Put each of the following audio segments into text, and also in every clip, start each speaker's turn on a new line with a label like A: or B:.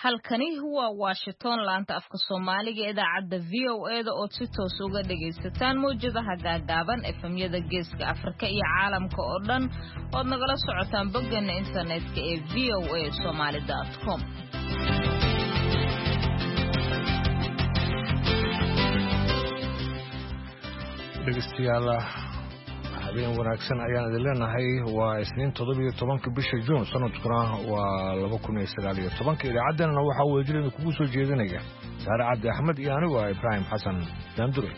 A: halkani waa Washington laanta afka Soomaaliga idaacadda VOA-da oo si toos uga dhagaysataan mowjadaha gaagaaban efemyada geeska Afrika iyo caalamka oo dhan oo nagala socotaan boggeena internetka ee voasomali.com.
B: dhegeystayaal habeen wanaagsan ayaan idin leenahay waa isniin 17 bisha Juun sanadkuna waa 2019 idaacaddana waxa uu wajilin kugu soo jeedinaya Saare Cabdi Axmed iyo anigu Ibrahim Xasan Daandure.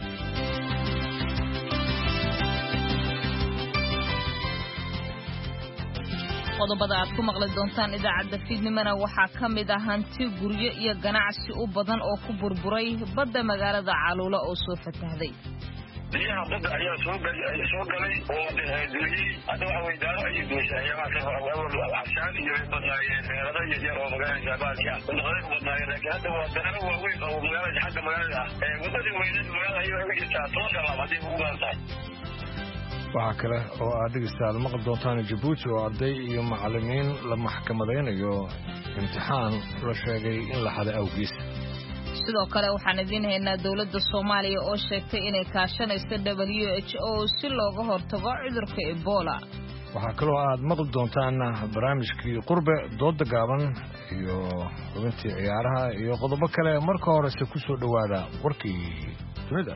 A: qodobada aad ku maqli doontaan idaacadda fiidnimana waxaa ka mid ah hanti guryo iyo ganacsi u badan oo ku burburay badda magaalada Caluula oo soo fatahday.
C: biyaha badda ayaa soo galay oo duuliyay hadda waxa way daaro ay duushay ashaan iyo badnaayeen meelada yar oo magaalada Jabaalka wadada badnaayeen laakiin hadda waa daaro waaweyn oo magaalada xagga magaalada wadadii weyneed magaalada ayay uga jirtaa toonka labaad ugu badan.
B: waxaa kale oo aad dhegeystayaal maqli doontaan Djibouti oo arday iyo macallimiin la maxkamadeynayo imtixaan la sheegay in la xaday awgiis.
A: sidoo kale waxaan idin haynaa dawladda Soomaaliya oo sheegtay inay kaashanayso WHO si looga hortago cudurka Ebola.
B: waxaa kaloo aad maqli doontaan barnaamijkii qurbe dooda gaaban iyo xubintii ciyaaraha iyo qodobo kale marka horese ku soo dhawaada warkii dunida.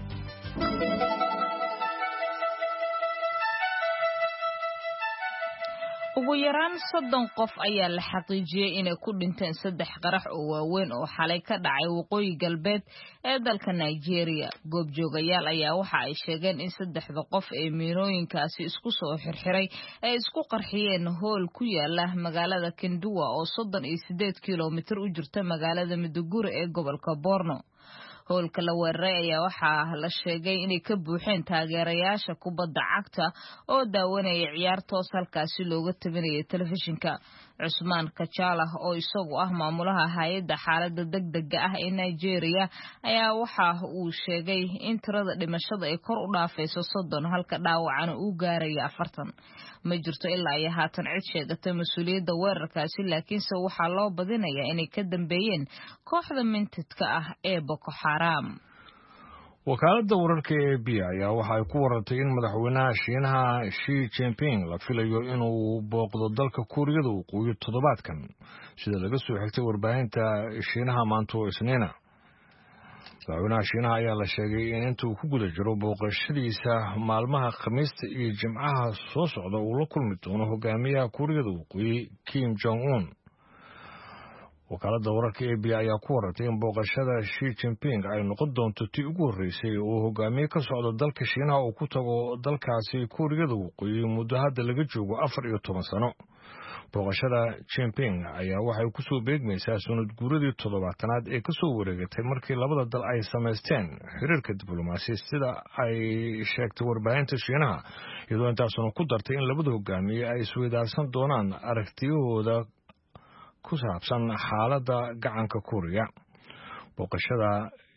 A: ugu yaraan 30 qof ayaa la xaqiijiyay inay ku dhinteen 3 qarax oo waaweyn oo xalay ka dhacay waqooyi galbeed ee dalka Nigeria. goobjoogayaal ayaa waxa ay sheegeen in 3 qof ee miinooyinkaasi isku soo xirxiray ay isku qarxiyeen hool ku yaala magaalada Kinduwa oo 38 kiiloomitir u jirta magaalada Maiduguri ee gobolka Borno. howlka la weeraray ayaa waxaa la sheegay inay ka buuxeen taageerayaasha kubadda cagta oo daawanaya ciyaar toos halkaasi looga tabinayay telefishinka. Cusmaan Kachala oo isagu ah maamulaha hay'adda xaaladda degdega ah ee Nigeria ayaa waxa uu sheegay in tirada dhimashada ay kor u dhaafayso 30 halka dhaawacana uu gaarayo 40. ma jirto ilaa ay haatan cid sheegatay mas'uuliyadda weerarkaasi laakiinse waxaa loo badinayaa inay ka dambeeyeen kooxda mintidka ah ee Boko Haram.
B: wakaaladda wararka ee AB ayaa waxa ay ku warantay in madaxweynaha Shiinaha Xi Jinping la filayo inuu booqdo dalka Kuuriyada Waqooyi toddobaadkan sida laga soo xigtay warbaahinta Shiinaha maanta oo Isniina. madaxweynaha Shiinaha ayaa la sheegay in intuu ku guda jiro booqashadiisa maalmaha Khamiista iyo Jimcaha soo socda uu la kulmi doono hogaamiyaha Kuuriyada Waqooyi Kim Jong-un. wakaaladda wararka AB ayaa ku warantay in booqashada Xi Jinping ay noqon doonto tii ugu horreysay oo hogaamiye ka socda dalka Shiinaha uu ku tago dalkaasi Kuuriyada Waqooyi muddo hadda laga joogo 14 sano. booqashada Jinping ayaa waxay ku soo beegmaysaa sanad guuradii 7aad ee ka soo wareegatay markii labada dal ay sameysteen xiriirka diblomaasi sida ay sheegtay warbaahinta Shiinaha iyadoo intaasuna ku dartay in labada hogaamiye ay isweydaarsan doonaan aragtiyahooda ku saabsan xaaladda gacanka Kuuriya. booqashada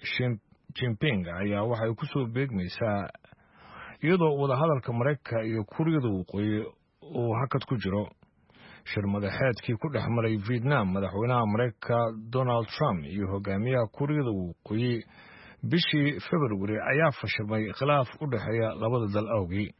B: Jinping ayaa waxay ku soo beegmaysaa iyadoo wadahadalka Mareykanka iyo Kuuriyada Waqooyi uu hakad ku jiro. shir madaxeedkii ku dhex maray Vietnam madaxweynaha Mareykanka Donald Trump iyo hogaamiyaha Kuuriyada Waqooyi bishii February ayaa fashilmay khilaaf u dhaxeeya labada dal awgii.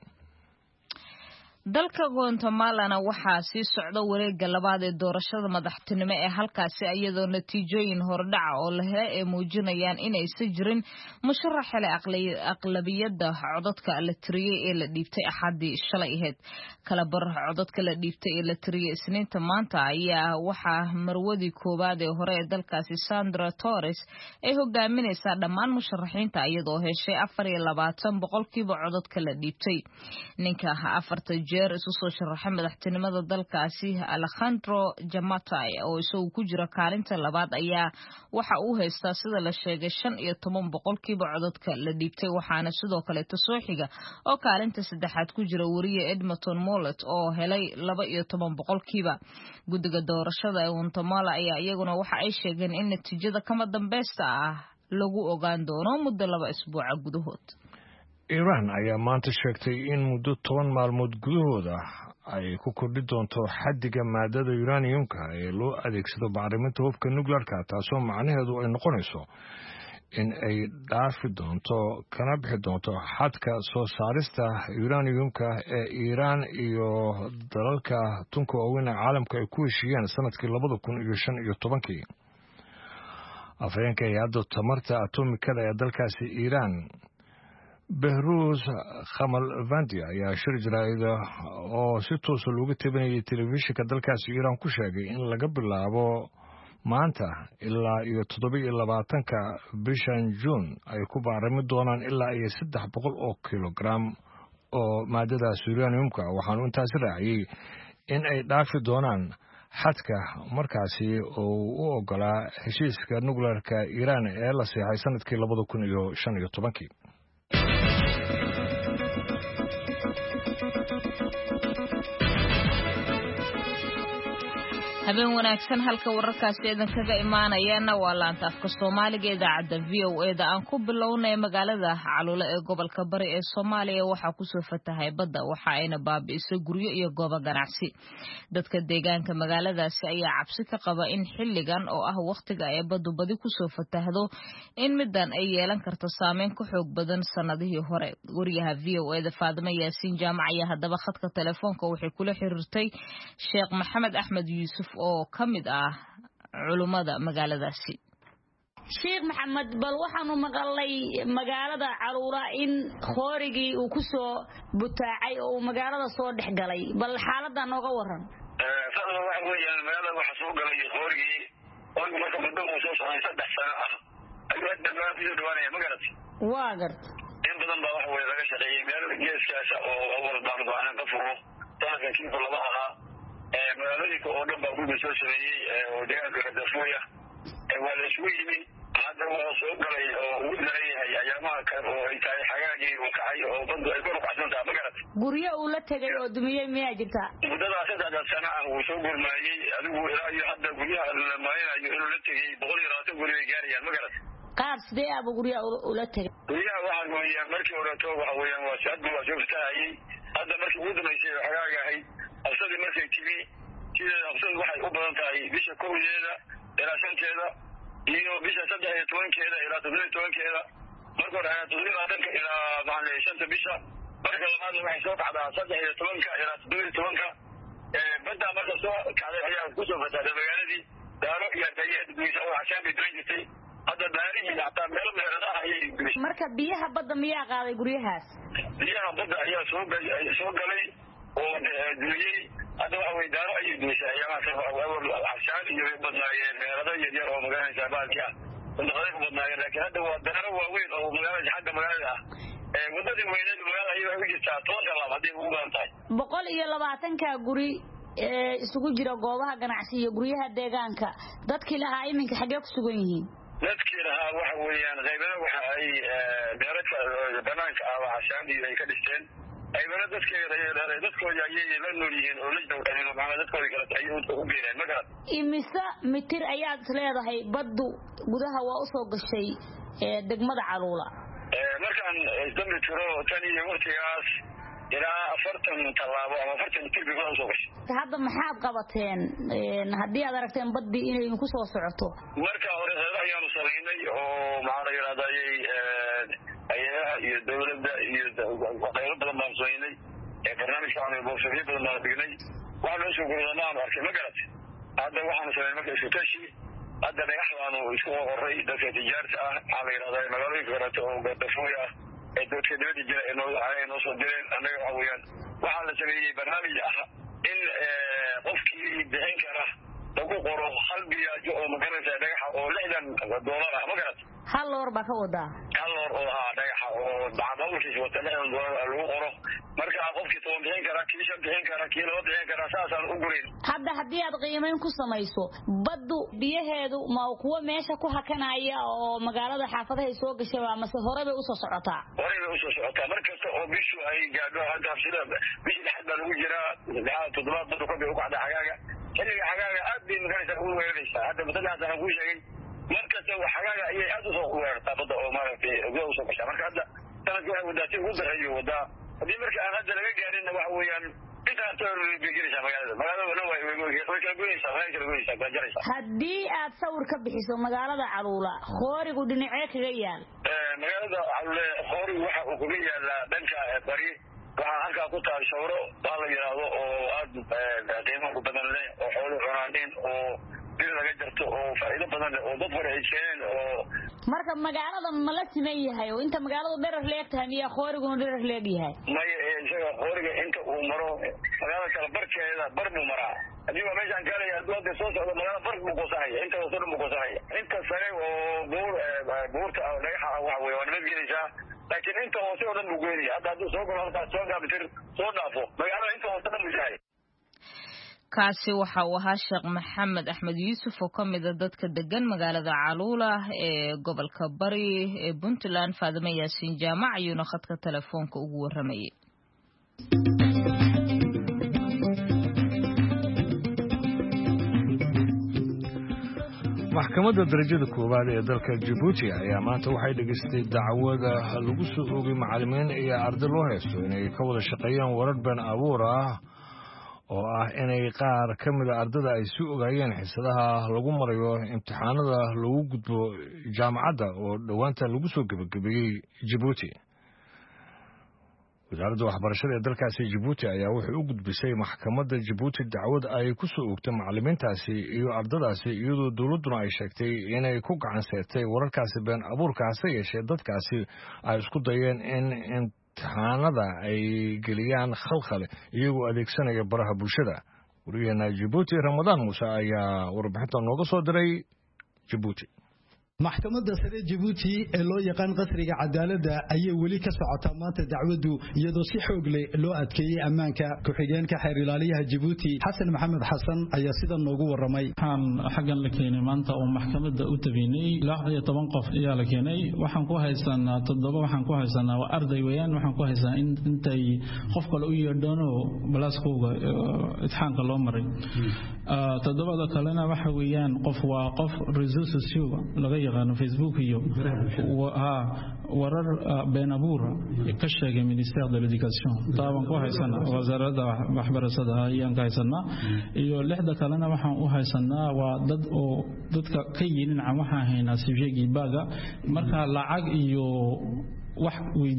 A: dalka Guatemala waxaa sii socda wareegga labaad ee doorashada madaxtinimo ee halkaasi iyadoo natiijooyin hordhaca oo la helay ay muujinayaan inaysan jirin musharax helay aqlabiyadda codadka la tiriyay ee la dhiibtay Axaddii shalay ahayd. kala bar codadka la dhiibtay ee la tiriyay Isniinta maanta ayaa waxaa marwadii koowaad ee hore ee dalkaasi Sandra Torres ay hogaaminaysaa dhammaan musharaxiinta iyadoo heshay 24% codadka la dhiibtay. ninka isu soo sharaxay madaxtinimada dalkaasi Alejandro Yamatay oo isagu ku jira kaalinta labaad ayaa waxa uu haystaa sida la sheegay 15% codadka la dhiibtay waxaana sidoo kale soo xiga oo kaalinta saddexaad ku jira wariye Edmonton Mollett oo helay 12%. guddiga doorashada ee Guatemala ayaa iyaguna waxa ay sheegeen in natiijada kama dambaysta ah lagu ogaan doono muddo 2 isbuuc gudahood.
B: Iran ayaa maanta sheegtay in muddo 10 maalmood gudahooda ay ku kordhi doonto xaddiga maadada uraniumka ee loo adeegsado bacriminta hubka nuclearka taasoo macnaheedu ay noqonayso in ay dhaafi doonto kana bixi doonto xadka soo saarista uraniumka ee Iran iyo dalalka tunka waaweyn ee caalamka ay ku heshiiyeen sanadkii 2015 afhayeenka hay'adda tamarta atomikada ee dalkaasi Iran Behruz Khamalvandi ayaa shir jaraa'id oo si toos ah looga tabanayay telefishinka dalkaasi Iran ku sheegay in laga bilaabo maanta ilaa iyo 27-ka bishan June ay ku baarami doonaan ilaa iyo 300 oo kilogram oo maadada uraniumka waxaanu intaas raaciyay in ay dhaafi doonaan xadka markaasi oo u ogolaa heshiiska nuclearka Iran ee la saxay sanadkii 2015.
A: habeen wanaagsan halka wararkaasi idin kaga imaanayana waa laanta afka Soomaaliga idaacada VOA-da aan ku bilownay magaalada Caluula ee gobolka Bari ee Soomaaliya waxa ku soo fatahay badda waxa ayna baabi'isay guryo iyo goobo ganacsi dadka deegaanka magaaladaasi ayaa cabsi ka qaba in xilligan oo ah waqtiga ay baddu badi ku soo fatahdo in midan ay yeelan karto saameyn ku xoog badan sanadihii hore wariyaha VOA-da Faadima Yaasiin Jaamac ayaa hadaba khadka telefoonka waxay kula xiriirtay Sheekh Maxamed Axmed Yuusuf oo kamid ah culimada magaaladaasi.
D: Sheekh Maxamed bal waxaanu maqalay magaalada Caluula in khoorigii uu ku soo butaacay oo magaalada soo dhexgalay bal xaaladda nooga waran.
C: Sababta waxa weeyaan magaalada waxa soo galay khoorigii oo marka muddo uu soo socday 3 sano ah ayuu dhammaantii dhawaanaya magaalada.
D: Waa gart
C: in badan baa waxa weey laga shaqeeyay magaalada geeskaas oo awal baan go'aan ka furo taasoo kiiba laba aha magaalooyinka oo dhan baa gudba soo sameeyay oo deegaanka ka dafooya waa la isku yimi hadda waa soo galay oo uu leeyahay ayaamaha kale oo ay tahay xagaagii uu kacay oo baddu ay kor u kacsan tahay magaalada
D: guryo uu la tagay oo dumiyay miyaa jirta
C: muddada 3 sano ah uu soo gurmaayay adigu ilaa iyo hadda guryaha la maayay inuu la tagay 120 guri gaarayaan magaalada
D: qaab sidee abu guryaha uu la tagay
C: guryaha waxa weeyaan markii hore waxa weeyaan waa shaqo waa soo fataayay hadda markii uu dumaysay xagaaga ahay afsadii markay timi sida afsad waxay u badan tahay bisha 1-deeda ilaa 5-teeda iyo bisha 13-keeda ilaa 17-keeda marka hore 17-ka ilaa macallin 5 bisha marka labaad waxay soo kacdaa 13-ka ilaa 17-ka badda marka soo kacday ayaa ku soo fatahday magaaladii daaro iyo dayad guusha oo xashaan bidraytay hadda baarihi hataa meel meelada ayay
D: marka biyaha badda miyaa qaaday guryahaas
C: biyaha badda ayaa soo galay oo duuliyay hadda waxa weey daaro ayay duushay ayaamaha xashaan iyo badnaayeen meelada yar oo magaalada baalki ah dadka badnaayeen laakiin hadda waa daaro waaweyn oo magaalada xagga magaalada ah wadadii weyneed magaalada ayay u jirtaa 10 hadii ugu baahan tahay
D: 120ka guri isugu jira goobaha ganacsi iyo guryaha deegaanka dadkii lahaa iminka xagee ku sugan yihiin
C: dadkii lahaa waxa weeyaan qaybada waxa ay beerka banaanka ah xashaan iyo ay ka dhisteen aybana dadkooda ayay la nool yihiin oo la dawladeen macna dadkooda kala ayay u geereen magaalada
D: imisa mitir ayaad leedahay baddu gudaha waa u soo gashay degmada Caluula
C: markaan dambi tiro tan iyo waqtigaas ilaa 40 talaabo ama 40 mitir bay u soo gashay
D: hadda maxaad qabateen haddii aad aragteen baddi inay ku soo socoto
C: marka hore ayaanu sameynay oo macna yiraahday ayaha iyo dawladda iyo qaybo badan baan sameynay barnaamijka aan boosafyo badan baan dhignay waxaan soo gudbinaa arkay magaalada hadda waxaan sameynay markay isku tashi hadda dhagaxdaanu isku qoray dadka tijaarta ah aan yiraahday magaalooyinka kale oo gadafooya dadka dawladda jira inoo soo direen anaga waxa weeyaan waxaan la sameeyay barnaamij ah in qofkii bixin kara lagu qoro hal biyaajo oo magaalada dhagaxa oo $60 ah magaalada
D: hal loor baa ka wada
C: hal loor oo dhagaxa oo bacdalkiisa wata $60 lagu qoro marka qofkii toon bixin kara kiisha bixin kara kiilo bixin kara saasaan u gurin
D: hadda haddii aad qiimeyn ku samayso baddu biyaheedu ma kuwa meesha ku hakanaya oo magaalada xaafadaha soo gashay ama se horeba u soo socotaa markasta oo bishu ay gaadho hadda sida bishii hadda lagu jiraa 7 baddu ka u kacda xagaaga xilliga xagaaga aad bay magaalada ugu weeraraysaa hadda badanaas aan ku sheegay markasta xagaaga ayay aad u soo weerartaa badda oo maaragtay ugu soo gashay marka hadda
C: sanadkii waxa wadaatay ugu dareeyo wada hadii marka aan hadda laga gaarin waxa weeyaan
D: haddii aad sawir ka bixiso magaalada Caluula qoorigu dhinacee kaga yaal
C: magaalada Caluula qoorigu waxa uu kaga yaalaa dhanka bari waxa halka ku taal shawro baa la yiraahdo oo aad qiimo badan leh oo xoolo cunaan oo dil laga jarto oo faa'iido badan leh oo dad wareejeen oo
D: marka magaalada ma la siman yahay oo inta magaaladu dherer leegtahay miya qooriguna dherer leegyahay
C: isaga qooriga inta uu maro magaalada kala barkeeda bar buu maraa hadii waa meeshaan kaalaya hadda soo socdo magaalada bar buu qosanaya inta uu soo qosanaya inta sare oo buurta dhagaxa waxa weeye waa nabadgelisa laakiin inta hoose oo dhan buu goynaya hadda soo galo halkaas soo gaabtir soo dhaafo magaalada inta hoose dhan buu yahay
A: kaasi waxa uu ahaa Sheekh Maxamed Axmed Yuusuf oo kamid ah dadka degan magaalada Caluula ee gobolka Bari ee Puntland Faadimo Yaasiin Jaamac ayuuna khadka telefoonka ugu waramayay
B: maxkamadda darajada koowaad ee dalka Djibouti ayaa maanta waxay dhageystay dacwada lagu soo oogay macallimiin iyo arday loo haysto inay ka wada shaqeeyaan warar been abuur ah oo ah inay qaar ka mid ah ardada ay soo ogaayeen xisadaha lagu marayo imtixaanada lagu gudbo jaamacadda oo dhawaanta lagu soo gabagabeeyay Djibouti. wasaaradda waxbarashada ee dalkaasi Djibouti ayaa waxay u gudbisay maxkamadda Djibouti dacwad ay ku soo oogtay macallimiintaasi iyo ardadaasi iyadoo dawladduna ay sheegtay inay ku gacan seertay wararkaasi been abuurkaasi yeeshee dadkaasi ay isku dayeen in imtixaanada ay geliyaan khalkhal iyagoo adeegsanaya baraha bulshada. wariyaheena Djibouti Ramadaan Muuse ayaa warbixinta nooga soo diray Djibouti.
E: maxkamadda sare Djibouti ee loo yaqaan qasriga cadaaladda ayay weli ka socotaa maanta dacwadu iyadoo si xoog leh loo adkeeyay ammaanka ku-xigeenka xeer ilaaliyaha Djibouti Xasan Maxamed Xasan ayaa sidan noogu waramay
F: xagan la keenay maanta oo maxkamadda u tabiinay 16 qof ayaa la keenay waxaan ku haysanaa 7 waxaan ku haysanaa waa arday weeyaan waxaan ku haysanaa intay qof kale u yeedhano balaaskooga imtixaanka loo maray 7 kalena waxa weeyaan qof waa qof resource social laga yaqaan Facebook iyo warar been abuur ka sheegay Ministère de l'Éducation taaban ku haysanaa wasaaradda waxbarashada ayaan ka haysanaa iyo 6 kalena waxaan u haysanaa waa dad oo dadka ka yinin waxaan haynaa sifeegi baaga marka lacag iyo wax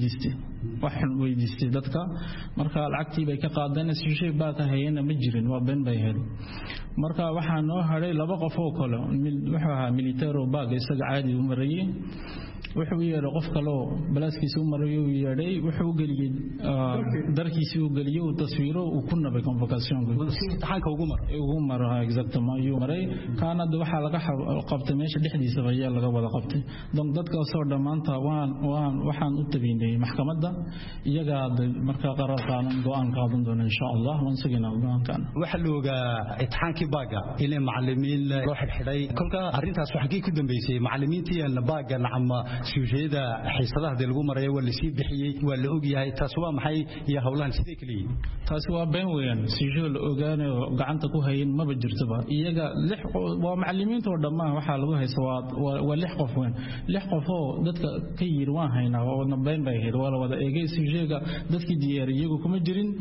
F: weydiistay dadka marka lacagtii bay ka qaadeen sifeegi baaga hayna ma jirin waa been bay heleen marka waxaan noo haray 2 qof oo kale wuxuu ahaa military baaga isaga caadi u marayay wuxuu yeeray qof kale oo balaaskiisa u marayo yeeray wuxuu galiyay darkiisa u galiyay oo taswiiro uu ku nabay convocation
E: imtixaanka ugu
F: maray exactly ayuu maray kaanada waxa laga qabtay meesha dhexdiisa ayaa laga wada qabtay dadka soo dhamaanta waxaan u tabiinay maxkamadda iyaga marka qarar qaadan go'aan qaadan doona insha Allah waan sugnaa go'aankan
E: waxa looga imtixaankii baaga inay macallimiin loo xidhay kolka arintaas waxa ku dambeysay macallimiintii baaga nacam suujeeda xisadaha lagu marayo wala si bixiyay wala og yahay taas waa maxay iyo hawlahan sidee kaliya
F: taas waa been weeyaan suujeeda la ogaanayo gacanta ku hayeen ma jirtaba iyaga waa macallimiinta oo dhamaan waxa lagu haysto waa 6 qof weyn 6 qof oo dadka ka yiri waan haynaa oo been bay heed wala wada eegay suujeega dadkii diyaariyay kuma jirin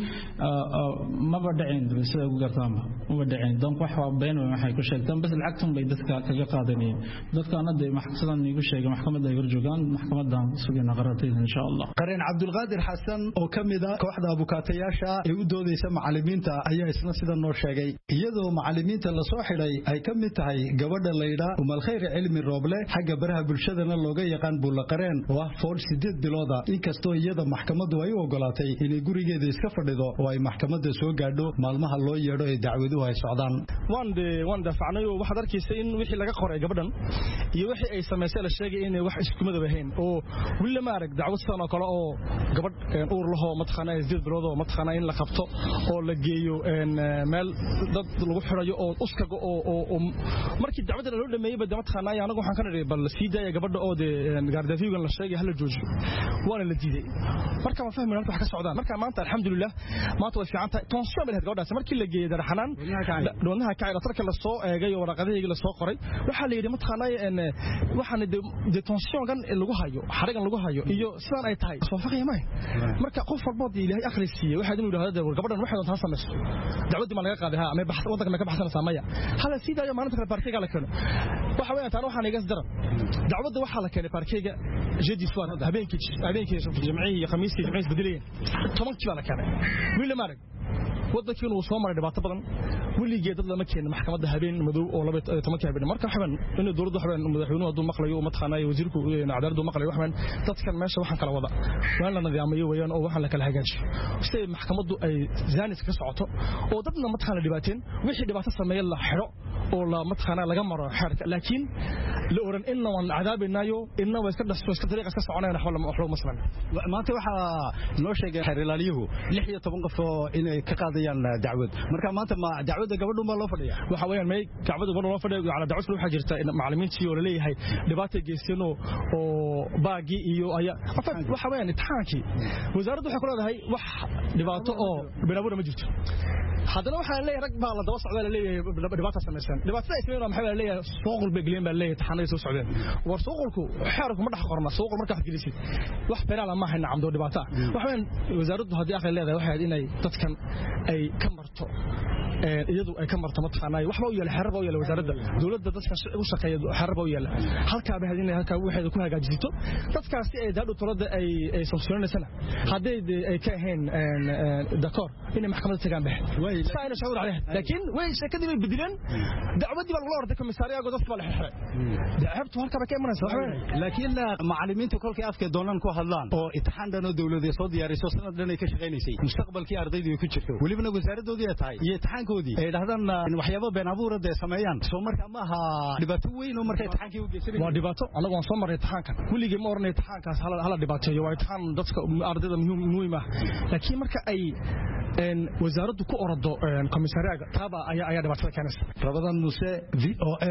F: ma badaceen sida ugu gartaanba ma badaceen donc wax waa been waxay ku sheegtaan bas lacagtan bay dadka kaga qaadanayeen dadkana de maxkamadan igu sheegay maxkamadda joogaan maxkamadan sugina qaratay insha Allah
E: qareen Cabdulqaadir Xasan oo kamid ah kooxda abukaatayaasha ee u doodaysa macallimiinta ayaa isna sida noo sheegay iyadoo macallimiinta la soo xidhay ay kamid tahay gabadha Layla Umal Khayr Cilmi Rooble xagga baraha bulshadana looga yaqaan buula qareen oo ah fool 8 bilooda inkastoo iyada maxkamaddu ay u ogolaatay inay gurigeeda iska fadhido oo ay maxkamadda soo gaadho maalmaha loo yeedho ee dacwaduhu ay socdaan
G: waan dafacnay oo waxa darkiisay in wixii laga qoray gabadhan iyo wixii ay sameysay la sheegay in wax isku mid ahayn oo wili ma arag dacwad sano kale oo gabadh uur laho matxana 8 bilood oo matxana in la qabto oo la geeyo meel dad lagu xirayo oo uskaga oo markii dacwadda loo dhameeyay bad matxana anagu waxaan ka nidhi bal siiday gabadha oo gaardaafiga la sheegay hal joojiyo waana la diiday marka ma fahmin wax ka socdaan marka maanta alxamdulillah maanta way fiican tahay tension bal gabadhaas markii la geeyay darxanaan doonaha ka caaga la soo eegay waraqadihii la soo qoray waxa la yiri matxana waxaan de tension magan lagu hayo xarigan lagu hayo iyo sidaan ay tahay soo faqayay marka qof walba ilaahay akhriisiye waxa inuu yiraahdo gabadhan waxay doontaa samayso dacwad ma laga qaaday ama baxs wadanka ma ka baxsanaysaa maya hala sidaayo maalinta kale baarkeyga la keeno waxa weeyaan taan waxaan iga daran dacwadda waxa la keenay baarkeyga jeedi suwan habeenkii jimciye khamiiskii jimciye bedelayn 10 kii la keenay wiil ma arag waddankiina uu soo maray dhibaato badan wiligeed dad lama keenin maxkamadda habeen madow oo 12 habeen marka waxban inuu dawladdu waxban madaxweynuhu haduu maqlayo oo madxanayo wasiirku cadaaladdu maqlayo waxban dadkan meesha waxaan kala wada waan la nidaamiyo weeyaan oo waxaan la kala hagaajiyo si maxkamaddu ay zaanis ka socoto oo dadna madxana dhibaateen wixii dhibaato sameeyay la xiro oo la madxana laga maro xarka laakiin la oran inna waan cadaabinayo inna way iska dhasto iska dariiqa iska soconayna wax loo maslan
E: maanta waxa noo sheegay xeerlaaliyahu 16 qof oo inay ka qaadayaan dacwad marka maanta ma dacwada gabadhu ma loo fadhiyaa
G: waxa weeyaan may dacwada gabadhu loo fadhiyo ala dacwada waxa jirta in macallimiintii oo leeyahay dhibaato geysteen oo baagi iyo aya waxa weeyaan imtixaankii wasaaraddu waxay ku leedahay wax dhibaato oo binaabada ma jirto haddana waxa leeyahay rag baa la daba socda leeyahay dhibaato sameeysan dhibaatada ay sameeyaan maxay leeyahay suuqul beegleen baa leeyahay taxanay soo socdeen war suuqulku xeerku ma dhax qorna suuqul marka wax gelisid wax beenaal ma hayna camdo dhibaato waxaan wasaaraddu hadii aqal leedahay waxay inay dadkan ay ka marto iyadu ay ka marto matxanaay waxba u yeelay xarab u yeelay wasaaradda dawladda dadka u shaqeeyo xarab u yeelay halka baa hadii halka waxay ku hagaajisito dadkaasi ay daadho tolada ay sanksiyoonaysana hadii ay ka ahayn dakor inay maxkamadda tagaan baa way saayna shawr عليه لكن way shakadii bay bedileen dacwadii baa lagu orday komisariyaga dadka la xirxiray dacabtu halka ba ka imanaysa
E: laakiin macallimiintu kolkay afka doonaan ku hadlaan oo imtixaan dhan oo dawladda soo diyaariso sanad dhan ay ka shaqeynaysay mustaqbalkii ardaydu ay ku jirto waliba wasaaraddoodii ay tahay iyo imtixaankoodii ay dhahdaan waxyaabo been abuurad ay sameeyaan soo marka ma aha dhibaato weyn oo markay imtixaankii u geysay
G: waa dhibaato anagu aan soo maray imtixaankan weligii ma oranay imtixaankaas hala dhibaateeyo waa imtixaan dadka ardayda muhiim ah laakiin marka ay wasaaraddu ku orado komisariyaga taaba ayaa dhibaatada keenaysa
E: Ramadan Muse VOA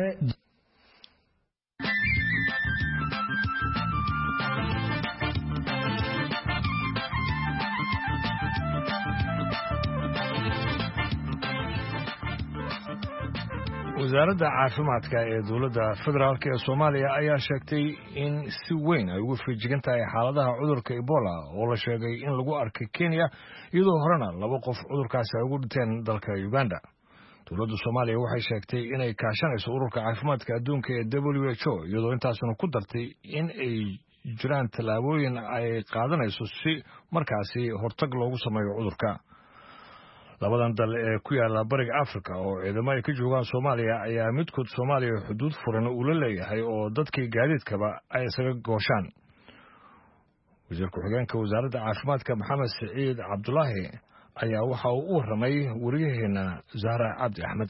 B: wasaaradda caafimaadka ee dawladda federaalk ee Soomaaliya ayaa sheegtay in si weyn ay ugu feejigan tahay xaaladaha cudurka Ebola oo la sheegay in lagu arkay Kenya iyadoo horena 2 qof cudurkaasi ay ugu dhinteen dalka Uganda. dawladda Soomaaliya waxay sheegtay inay kaashanayso ururka caafimaadka adduunka ee WHO iyadoo intaasna ku dartay in ay jiraan tallaabooyin ay qaadanayso si markaasi hortag loogu sameeyo cudurka. labadan dal ee ku yaala bariga Afrika oo ciidamo ay ka joogaan Soomaaliya ayaa midkood Soomaaliya xuduud furan u leeyahay oo dadkii gaadiidkaba ay isaga gooshaan. wasiirka xigeenka wasaaradda caafimaadka Maxamed Saciid Cabdullaahi ayaa waxa uu u waramay wariyaheena Zahra Cabdi Axmed.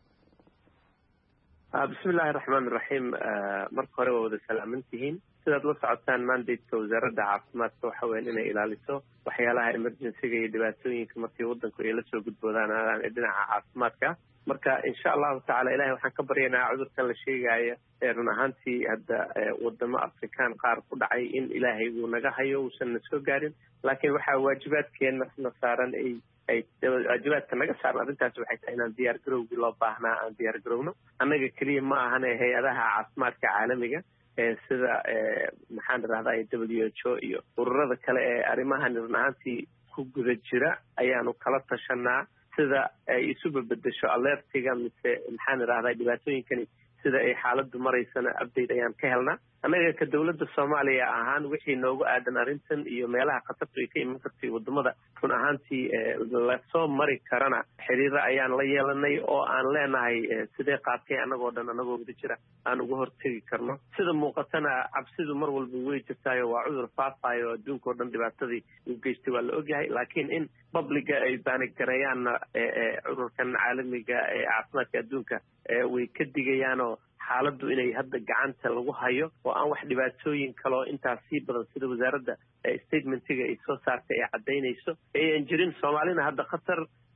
H: bismillaahi raxmaani raxiim marka hore waa wada salaamantihiin sidaad la socotaan mandateska wasaaradda caafimaadka waxa weyn inay ilaaliso waxyaalaha emergencyga iyo dhibaatooyinka markii waddanku ay la soo gudboodaan dhinaca caafimaadka marka insha allahu tacaala ilaahay waxaan ka baryaynaa cudurkan la sheegaya run ahaantii hadda wadamo afrikaan qaar ku dhacay in ilaahay uu naga hayo uusan na soo gaarin laakiin waxaa waajibaadkeena saaran ay waajibaadka naga saaran arrintaas waxay tahay inaan diyaar garowgii loo baahnaa aan diyaar garowno annaga keliya ma ahane hay-adaha caafimaadka caalamiga sida maxaan idhahdaa WHO iyo ururada kale ee arrimahan run ahaantii ku guda jira ayaanu kala tashanaa sida ay isu bedesho alertiga mise maxaan idhahdaa dhibaatooyinkani sida ay xaaladdu maraysana update ayaan ka helnaa annaga ka dawladda Soomaaliya ahaan wixii noogu aadan arrintan iyo meelaha khatartu ay ka iman kartay wadamada run ahaantii la soo mari karana xiriiro ayaan la yeelanay oo aan leenahay sidee qaabkay annagoo dhan annagoo wada jira aan uga hortegi karno sida muuqatana cabsidu mar walba way jirtaayo waa cudur faafayo adduunka oo dhan dhibaatadii uu geystay waa la ogyahay laakiin in publiga ay baanigareeyaanna cudurkan caalamiga ee caafimaadka adduunka way ka digayaanoo xaaladdu inay hadda gacanta lagu hayo oo aan wax dhibaatooyin kaloo intaas sii badan sida wasaaradda statementiga ay soo saartay ay caddaynayso ayan jirin soomaalina hadda khatar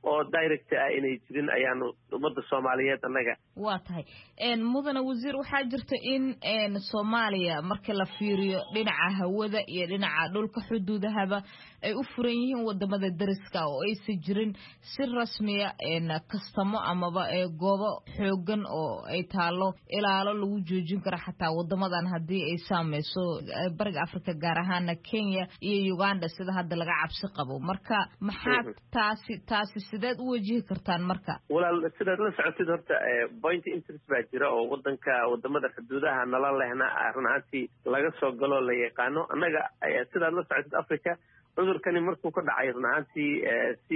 H: oo direct ah inay jirin ayaanu ummadda Soomaaliyeed annaga
A: waa tahay mudana wasiir waxaa jirta in Soomaaliya marka la fiiriyo dhinaca hawada iyo dhinaca dhulka xuduudahaba ay u furan yihiin wadamada dariska oo aysan jirin si rasmi ah kastamo amaba goobo xoogan oo ay taalo ilaalo lagu joojin karo xataa wadamadan haddii ay saameyso bariga Afrika gaar ahaan Kenya iyo Uganda sida hadda laga cabsi qabo marka maxaa taasi sideed u wajihi kartaan marka
H: walaal sidaad la socotid horta point interest baa jira oo wadamada xuduudaha nala lehna runtii laga soo galo la yaqaano annaga sidaad la socotid Afrika cudurkani markuu ka dhacay runtii si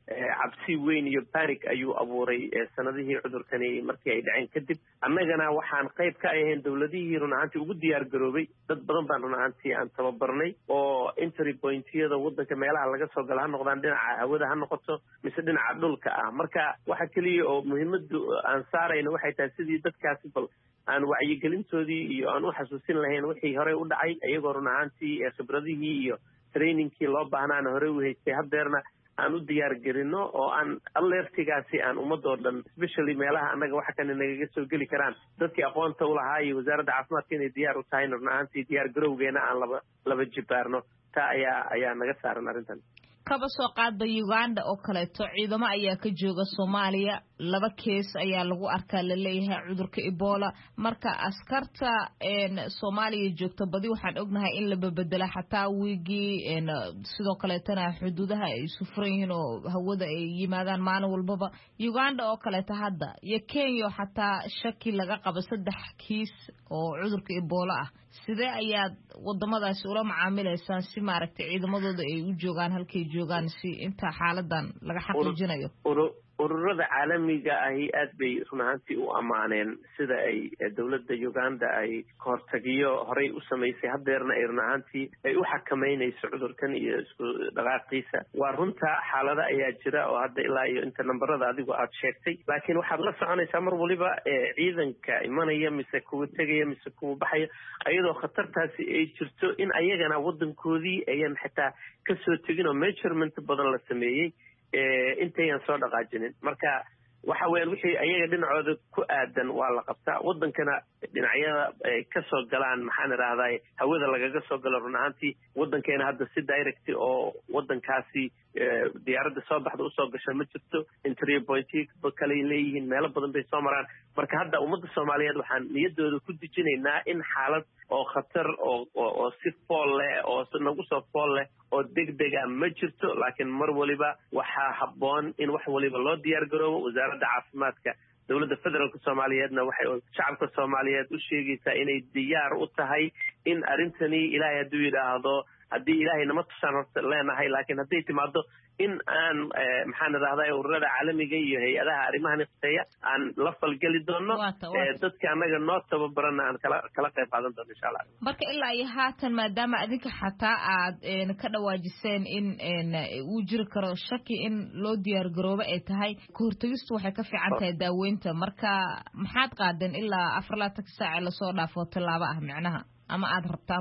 H: cabsi weyn iyo panic ayuu abuuray sanadihii cudurkani markii ay dhaceen kadib annagana waxaan qayb ka ahayn dawladihii runtii ugu diyaar garoobay dad badan baan runtii aan tababarnay oo entry point-yada wadanka meelaha laga soo galo ha noqdaan dhinaca hawada ha noqoto mise dhinaca dhulka ah marka waxa kaliya oo muhiimadu aan saarayna waxay tahay sidii dadkaasi bal aan wacyigelintoodii iyo aan u xasuusin lahayn wixii hore u dhacay iyagoo runtii khibradihii iyo trainingkii loo baahnaana hore u haystay haddeerna aan u diyaar garino oo aan alertigaasi aan ummadoo dhan especially meelaha annaga waxa kan nagaga soo geli karaan dadkii aqoonta u lahaa iyo wasaaradda caafimaadka inay diyaar u tahay runtii diyaar garowgeena aan laba jibaarno taa ayaa naga saaran arrintan
A: kaba soo qaadba Uganda oo kaleeto ciidamo ayaa ka jooga Soomaaliya 2 case ayaa lagu arkaa la leeyahay cudurka Ebola marka askarta Soomaaliya joogto badi waxaan ognahay in la bedela xataa wiigii sidoo kaleetana xuduudaha ay sufran yihiin oo hawada ay yimaadaan maalin walbaba Uganda oo kaleeto hadda iyo Kenya xataa shaki laga qabo 3 case oo cudurka Ebola ah sidee ayaad wadamadaas ula macaamilaysaan si maaragtay ciidamadooda ay u joogaan halkay joogaan si inta xaaladan laga xaqiijinayo
H: ururada caalamiga ahi aad bay runtii u amaaneen sida ay dawladda Uganda ay kahortagiyo horey u samaysay haddeerna ay runtii ay u xakameynayso cudurkan iyo isku dhaqaaqiisa waa runta xaalada ayaa jira oo hadda ilaa iyo inta nambarada adigu aad sheegtay laakiin waxaad la soconaysaa mar waliba ciidanka imanaya mise kuwa tegaya mise kuwa baxaya ayadoo khatartaasi ay jirto in ayagana wadankoodii ayan xitaa ka soo tegin oo measurement badan la sameeyay intayan soo dhaqaajinin marka waxa weeyaan wixii ayaga dhinacooda ku aadan waa la qabtaa wadankana dhinacyada ay ka soo galaan maxaan raahday hawada lagaga soo galo runtii wadankeena hadda si direct oo wadankaasi diyaaradda soo baxda u soo gashay ma jirto entry point kale leeyihiin meelo badan bay soo maraan marka hadda ummadda Soomaaliyeed waxaan niyadooda ku dijinaynaa in xaalad oo khatar oo si fool leh oo nagu soo fool leh oo degdeg ah ma jirto laakiin mar waliba waxaa habboon in wax waliba loo diyaar garoobo wasaaradda caafimaadka dawladda federaalka Soomaaliyeedna waxay shacabka Soomaaliyeed u sheegaysaa inay diyaar u tahay in arrintani Ilaahay hadduu yiraahdo haddii Ilaahay nama tusan leenahay laakiin hadday timaado in aan maxaan raahday ururada caalamiga iyo hay'adaha arrimahan iqtisaaya aan la falgali doono dadka anaga noo tababaran aan kala qayb qaadan doono insha Allah
A: marka ilaa iyo haatan maadaama adinka xataa aad ka dhawaajiseen in uu jiri karo shaki in loo diyaar garoobo ay tahay kahortagistu waxay ka fiican tahay daaweynta marka maxaad qaadeen ilaa 24 saac la soo dhaafo talaabo ah macnaha ama aad rabtaan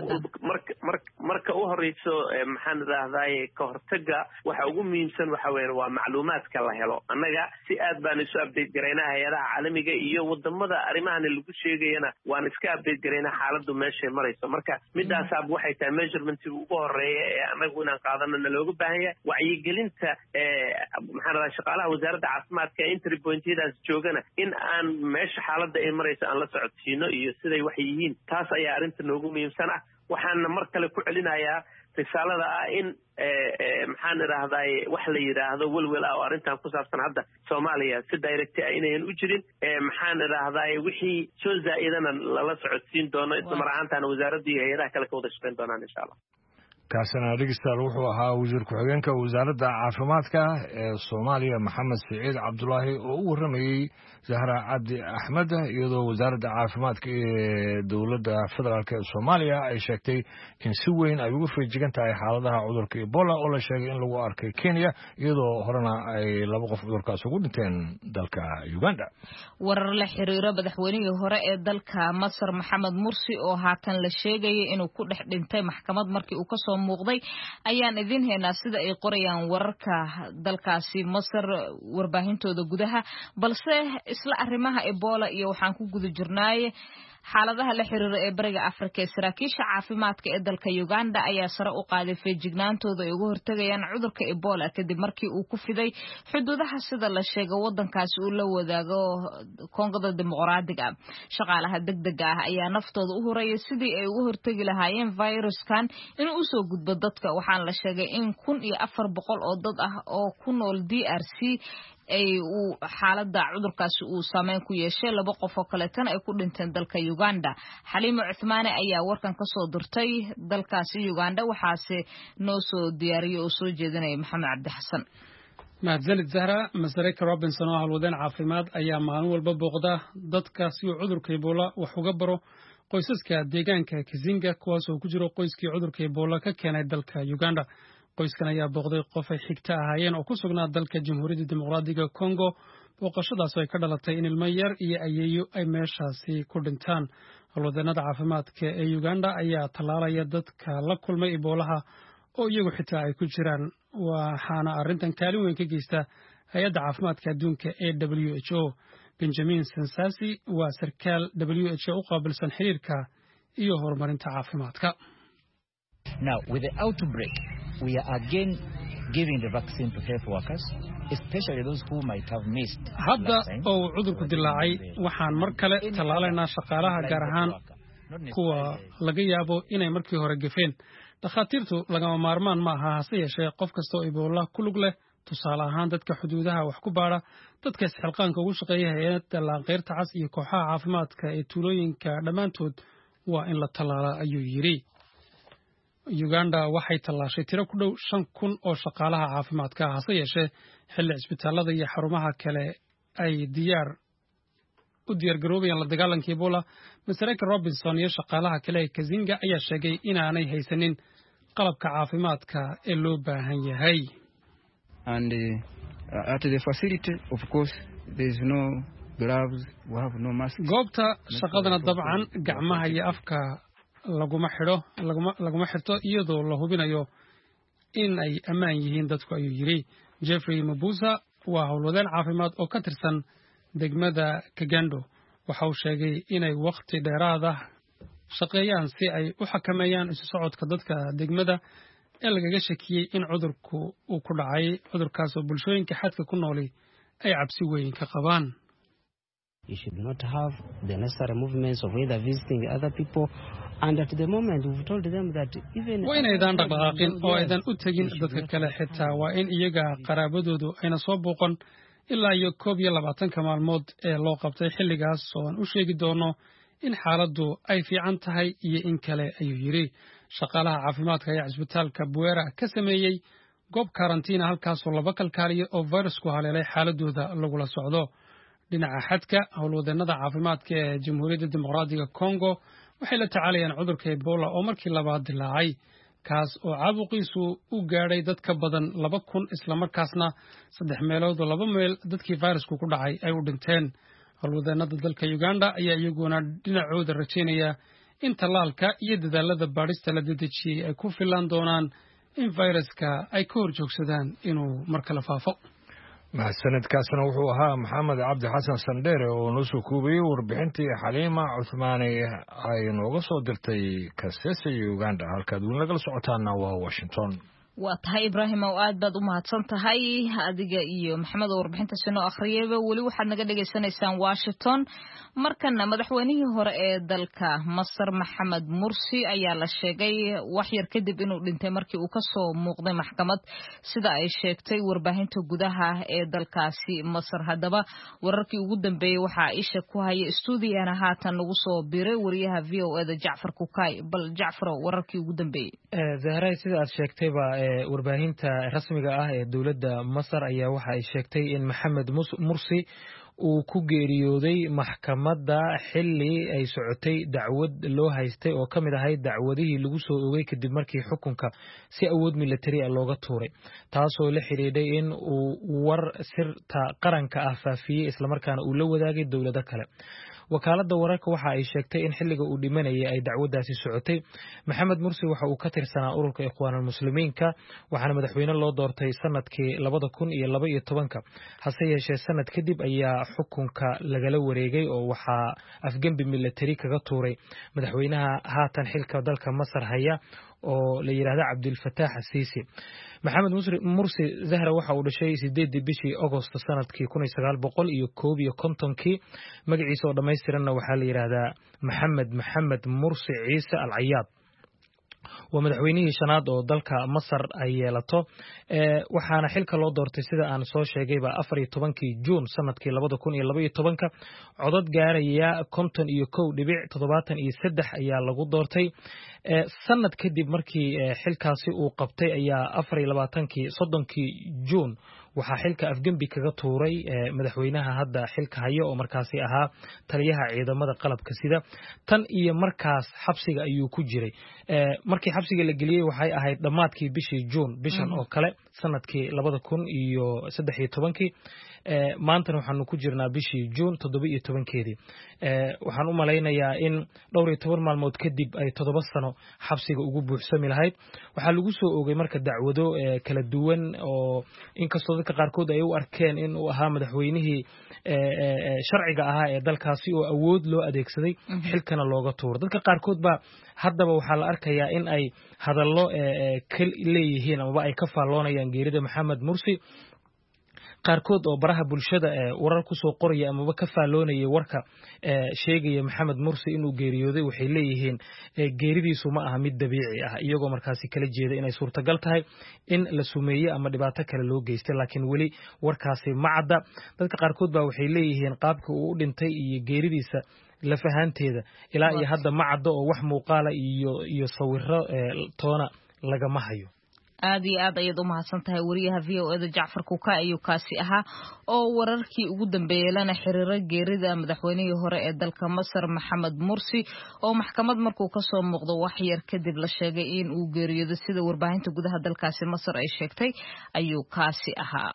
H: marka u horeyso maxaan raahday ka hortaga waxa ugu muhiimsan waxa weeyaan waa macluumaadka la helo annaga si aad baan isu update gareynaa hay'adaha caalamiga iyo wadamada arrimahan lagu sheegayana waan iska update gareynaa xaaladdu meesha marayso marka midaas waxay tahay measurement ugu horeeya ee annagu inaan qaadano looga baahan yahay wacyigelinta maxaan raahday shaqaalaha wasaaradda caafimaadka entry point-yadaas joogana in aan meesha xaaladda ay marayso aan la socodsiino iyo siday wax yihiin taas ayaa arrinta noogu muhiimsan ah waxaana mar kale ku celinayaa risaalada ah in maxaan raahday wax la yiraahdo walwal ah oo arrintan ku saabsan hadda Soomaaliya si direct ah inayn u jirin maxaan raahday wixii soo zaa'idana la socodsiin doono isla markaana wasaaradda iyo hay'adaha kale ka wada shaqeyn doonaan insha Allah
B: kaasina dhegeystayaal wuxuu ahaa wasiir ku-xigeenka wasaaradda caafimaadka ee Soomaaliya Maxamed Saciid Cabdullaahi oo u waramayay Zahra Cabdi Axmed iyadoo wasaaradda caafimaadka ee dawladda federaalka ee Soomaaliya ay sheegtay in si weyn ay uga feejigan tahay xaaladaha cudurka Ebola oo la sheegay in lagu arkay Kenya iyadoo horena ay 2 qof cudurkaas ugu dhinteen dalka Uganda
A: warar la xiriira madaxweynihii hore ee dalka Masar Maxamed Mursi oo haatan la sheegay inuu ku dhex dhintay maxkamad markii uu ka soo muuqday ayaan idin haynaa sida ay qorayaan wararka dalkaasi Masar warbaahintooda gudaha balse isla arrimaha Ebola iyo waxaan ku guda jirnay xaaladaha la xiriira ee bariga Afrika saraakiisha caafimaadka ee dalka Uganda ayaa sare u qaaday feejignaantooda ay uga hortagayaan cudurka Ebola kadib markii uu ku fiday xuduudaha sida la sheegay wadankaasi uu la wadaago Koongada Dimuqraadiga shaqaalaha degdega ah ayaa naftooda u horeeyay sidii ay uga hortagi lahaayeen viruskan inuu u soo gudbo dadka waxaan la sheegay in 1400 oo dad ah oo ku nool DRC ay uu xaaladda cudurkaasi uu saameyn ku yeeshay 2 qof oo kale tan ay ku dhinteen dalka Uganda Xaliimo Cuthmaane ayaa warkan ka soo dirtay dalkaasi Uganda waxaase noo soo diyaariyay oo soo jeedinay Maxamed Cabdi Xasan
I: mahadsanid Zahra Masarika Robinson oo halwadeen caafimaad ayaa maalin walba booqda dadka si uu cudurka Ebola wax uga baro qoysaska deegaanka Kizinga kuwaas oo ku jira qoyskii cudurka Ebola ka keenay dalka Uganda qoyskan ayaa booqday qof ay xigta ahaayeen oo ku sugnaa dalka Jamhuuriyadda Dimuqraadiga Congo booqashadaas ay ka dhalatay in ilmo yar iyo ayeeyo ay meeshaasi ku dhintaan halwadeennada caafimaadka ee Uganda ayaa tallaalaya dadka la kulmay Ebolaha oo iyagu xitaa ay ku jiraan waxaana arrintan kaalin weyn ka geysta hay'adda caafimaadka adduunka ee WHO Benjamin Sensasi waa sarkaal WHO u qaabilsan xiriirka iyo horumarinta caafimaadka
J: Now with the outbreak we are again giving the vaccine to health workers, especially those who might have missed.
I: Hadda oo cudurku dilaacay waxaan mar kale tallaalaynaa shaqaalaha gaar ahaan kuwa laga yaabo inay markii hore gafeen. Dhakhaatiirtu lagama maarmaan ma aha hase yeeshee qof kasta oo Ebola ku lug leh tusaale ahaan dadka xuduudaha wax ku baara dadka isxilqaanka ugu shaqeeya hay'adda Laanqeyrta Cas iyo kooxaha caafimaadka ee tuulooyinka dhammaantood waa in la tallaala ayuu yiri Uganda waxay tallaashay tiro ku dhow 5,000 oo shaqaalaha caafimaadka ah hase yeeshee xilli isbitaalada iyo xarumaha kale ay diyaar garoobayaan la dagaalanka Ebola Masarika Robinson iyo shaqaalaha kale ee Kizinga ayaa sheegay inaanay haysanin qalabka caafimaadka ee loo baahan yahay
K: and at the facility of course there is no gloves we have no masks
I: goobta shaqadana dabcan gacmaha iyo afka laguma xirto iyadoo la hubinayo in ay ammaan yihiin dadku ayuu yiri Jeffrey Mabuza waa howlwadeen caafimaad oo ka tirsan degmada Kagando waxa uu sheegay inay waqti dheeraad ah shaqeeyaan si ay u xakameeyaan isu socodka dadka degmada ee lagaga shakiyay in cudurku uu ku dhacay cudurkaas oo bulshooyinka xadka ku nooli ay cabsi weyn ka qabaan
L: You should not have the necessary movements of either visiting other people. And at the moment, we've told them that even...
I: waa inaydan dhaqaaqin oo aydan u tegin dadka kale xitaa waa in iyaga qaraabadoodu ayna soo booqan ilaa iyo 21 maalmood ee loo qabtay xilligaas oo aan u sheegi doono in xaaladdu ay fiican tahay iyo in kale ayuu yiri shaqaalaha caafimaadka ayaa isbitaalka Buera ka sameeyay goob karantiina halkaasoo laba kalkaaliye oo virusku haleelay xaaladooda lagula socdo dhinaca xadka howlwadeennada caafimaadka ee Jamhuuriyadda Dimuqraadiga Congo waxay la tacaalayaan cudurka Ebola oo markii labaad dilaacay kaas oo caabuqiisu u gaadhay dad ka badan 2,000 isla markaasna 3 meelood oo 2 meel dadkii virusku ku dhacay ay u dhinteen howlwadeennada dalka Uganda ayaa iyaguna dhinacooda rajaynaya in tallaalka iyo dadaalada baadhista la dedejiyay ay ku filan doonaan in viruska ay ka horjoogsadaan inuu mar kale faafo
B: mahadsanidkaasna wuxuu ahaa Maxamed Cabdi Xasan Sandheere oo noo soo koobiyay warbixintii Xaliima Cuthmaane ay nooga soo dirtay Kasese Uganda halkaad weli nagala socotaana waa Washington
A: waa tahay Ibraahim oo aad baad u mahadsan tahay adiga iyo Maxamed oo warbixintaasi noo akhriyayba weli waxaad naga dhageysanaysaan Washington markana madaxweynihii hore ee dalka Masar Maxamed Mursi ayaa la sheegay wax yar kadib inuu dhintay markii uu ka soo muuqday maxkamad sida ay sheegtay warbaahinta gudaha ee dalkaasi Masar hadaba wararkii ugu dambeeyay waxa Aisha ku hayay stuudiyana haatan lagu soo biiray wariyaha VOA da Jacfar Kukay bal Jacfar wararkii ugu dambeeyay
M: Zahra sida aad sheegtayba warbaahinta rasmiga ah ee dawladda Masar ayaa waxa ay sheegtay in Maxamed Mursi uu ku geeriyooday maxkamadda xilli ay socotay dacwad loo haystay oo ka mid ahayd dacwadihii lagu soo oogay kadib markii xukunka si awood militari ah looga tuuray taasoo la xiriiray in uu war sirta qaranka ah faafiyey islamarkaana uu la wadaagay dowlado kale wakaaladda wararka waxa ay sheegtay in xilliga uu dhimanayay ay dacwadaasi socotay maxamed mursi waxa uu ka tirsanaa ururka ikhwaanul muslimiinka waxaana madaxweyne loo doortay sanadkii 2012 hase yeeshee sanad kadib ayaa xukunka lagala wareegay oo waxaa afgembi militari kaga tuuray madaxweynaha haatan xilka dalka Masar haya oo la yiraahdo Cabdilfataax Siisi maxamed mursi zahra waxa uu dhashay 8 bishii August sanadkii 1951 magaciisa oo dhameystiranna waxa la yiraahdaa maxamed mursi ciise al-Cayaad ومدحوينيه شناد oo dalka Masar ay yeelato waxaana xilka loo doortay sida aan soo sheegay 14 June sanadkii 2012 codad gaaraya 51.73 ayaa lagu doortay sanad kadib markii xilkaasi uu qabtay ayaa 24 June waxa xilka afgembi kaga tuuray madaxweynaha hadda xilka haya oo markaasi ahaa taliyaha ciidamada qalabka sida tan iyo markaas xabsiga ayuu ku jiray markii xabsiga la geliyay waxay ahayd dhamaadkii bishii June bishan oo kale sanadkii 2013 maanta waxaanu ku jirnaa bishii June 17keedii waxaan u malaynayaa in dhowr iyo 10 maalmood kadib ay 7 sano xabsiga ugu buuxsami lahayd waxa lagu soo oogay marka dacwado kala duwan oo inkastoo dadka qaarkood ay u arkeen in uu ahaa madaxweynihii sharciga ahaa ee dalkaasi oo awood loo adeegsaday xilkana looga tuuro dadka qaarkood ba haddaba waxa la arkayaa in ay hadallo leeyihiin ama ay ka faalloonayaan geerida maxamed mursi qaarkood oo baraha bulshada warar ku soo qoraya ama ka faalloonayay warka sheegaya maxamed mursi inuu geeriyooday waxay leeyihiin geeridiisu ma aha mid dabiici ah iyagoo markaasi kala jeeda inay suurtagal tahay in la sumeeyo ama dhibaato kale loo geystay laakiin weli warkaasi ma cadda dadka qaarkood ba waxay leeyihiin qaabka uu u dhintay iyo geeridiisa la fahanteeda ilaa iyo hadda ma cadda oo wax muuqaala iyo sawirro toona lagama hayo
A: aad iyo aad ayaad u mahadsantahay wariyaha VOA Jacfar Kuka ayuu kaasi ahaa oo wararkii ugu dambeeyay lana xiriira geerida madaxweynihii hore ee dalka Masar Maxamed Mursi oo maxkamad markuu ka soo muuqdo wax yar kadib la sheegay in uu geeriyooday sida warbaahinta gudaha dalkaasi Masar ay sheegtay ayuu kaasi ahaa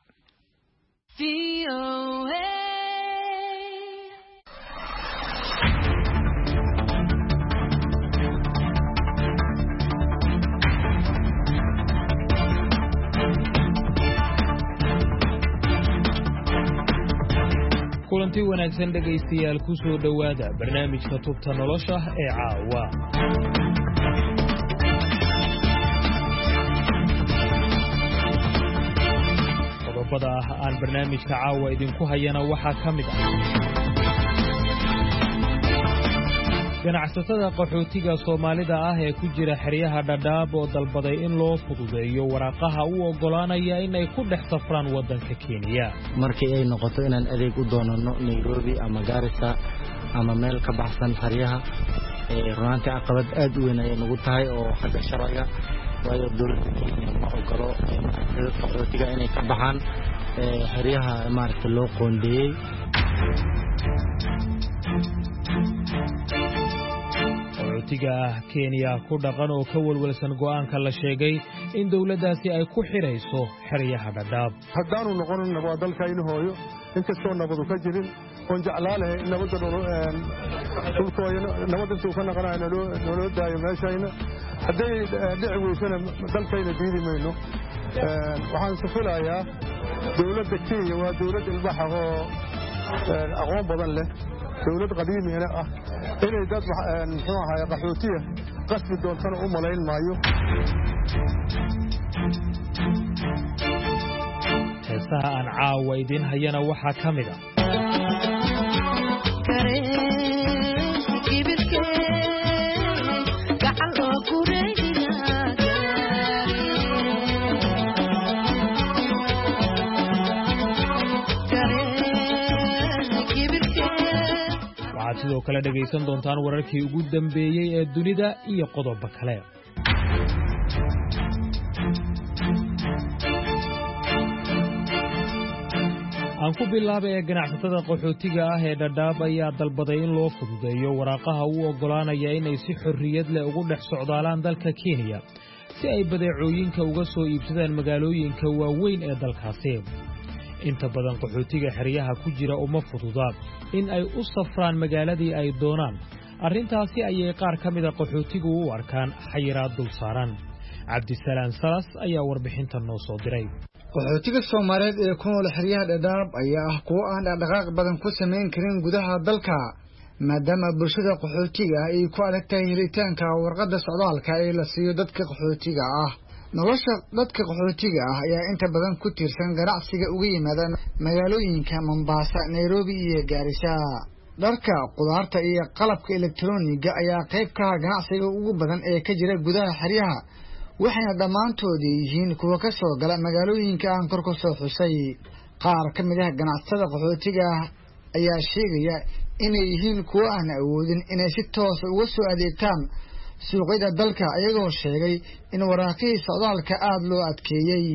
M: kulanti wanaagsan dhageystayaal ku soo dhawaada barnaamijka tubta nolosha ee caawa qodobada aan barnaamijka caawa idinku hayana waxaa ka mid ah ganacsatada qaxootiga Soomaalida ah ee ku jira xeryaha Dadaab oo dalbaday in loo fududeeyo waraaqaha u ogolaanaya in ay ku dhex safraan wadanka Kenya
N: markii ay noqoto inaan adeeg u doonano Nairobi ama Garissa ama meel ka baxsan xeryaha runtii caqabad aad u weyn ay nagu tahay oo xagga sharciga waayo dowladda Kenya ma ogolo qaxootiga inay ka baxaan xeryaha maaragtay loo qoondeeyay
M: Kenya ku dhaqan oo ka walwalsan go'aanka la sheegay in dawladdaasi ay ku xirayso xeryaha Dadaab
O: haddaanu noqonin waa dalkayna hooyo inkastoo nabadu ka jirin oo jeclaalahay nabadda intuu ka naqanayo noloo daayo meeshayna hadday dhici weysana dalkayna diidi mayno waxaan isu filayaa dawladda Kenya waa dawlad ilbaxa oo aqoon badan leh dawlad qadiimina ah inay dad muxuu ahaay qaxootiga qasbi doontana u malayn maayo
M: heesaha aan caawa idin hayana waxaa ka mid ah sidoo kale dhageysan doontaan wararkii ugu dambeeyay ee dunida iyo qodobo kale aan ku bilaabay ganacsatada qaxootiga ah ee Dadaab ayaa dalbaday in loo fududeeyo waraaqaha uu ogolaanaya inay si xorriyad leh ugu dhex socdaalaan dalka Kenya si ay badeecooyinka uga soo iibsadaan magaalooyinka waaweyn ee dalkaasi. inta badan qaxootiga xeryaha ku jira uma fududa in ay u safraan magaaladii ay doonaan. arrintaasi ayay qaar ka mid ah qaxootigu u arkaan xayiraad dul saaran. Cabdisalaam Salas ayaa warbixintan noo soo diray.
P: qaxootiga Soomaaliyeed ee ku nool xeryaha Dadaab ayaa ah kuwo aan dhaqdhaqaaq badan ku sameyn karin gudaha dalka maadaama bulshada qaxootiga ay ku adag tahay helitaanka warqadda socdaalka ee la siiyo dadka qaxootiga ah. nolosha dadka qaxootiga ah ayaa inta badan ku tiirsan ganacsiga uga yimaada magaalooyinka Mombasa, Nairobi iyo Garissa. dharka, qudaarta iyo qalabka elektarooniga ayaa qayb ka ah ganacsiga ugu badan ee ka jira gudaha xeryaha, waxayna dhammaantood yihiin kuwa ka soo gala magaalooyinka aan kor ku soo xusay. qaar ka mid ah ganacsatada qaxootiga ayaa sheegaya inay yihiin kuwa aan awoodin inay si toos uga soo adeegtaan suuqyada dalka, ayagoo sheegay in waraaqihii socdaalka aad loo adkeeyey.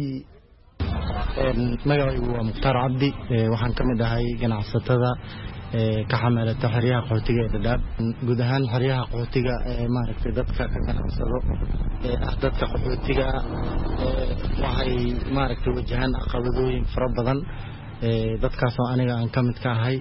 N: magacaygu waa Mukhtaar Cabdi, waxaan ka mid ahay ganacsatada ka xameelata xeryaha qaxootiga ee Dadaab. guud ahaan xeryaha qaxootiga maaragtay dadka ka ganacsado dadka qaxootiga waxay maaragtay wajahaan caqabadooyin fara badan. dadkaas oo aniga aan ka mid ka ahay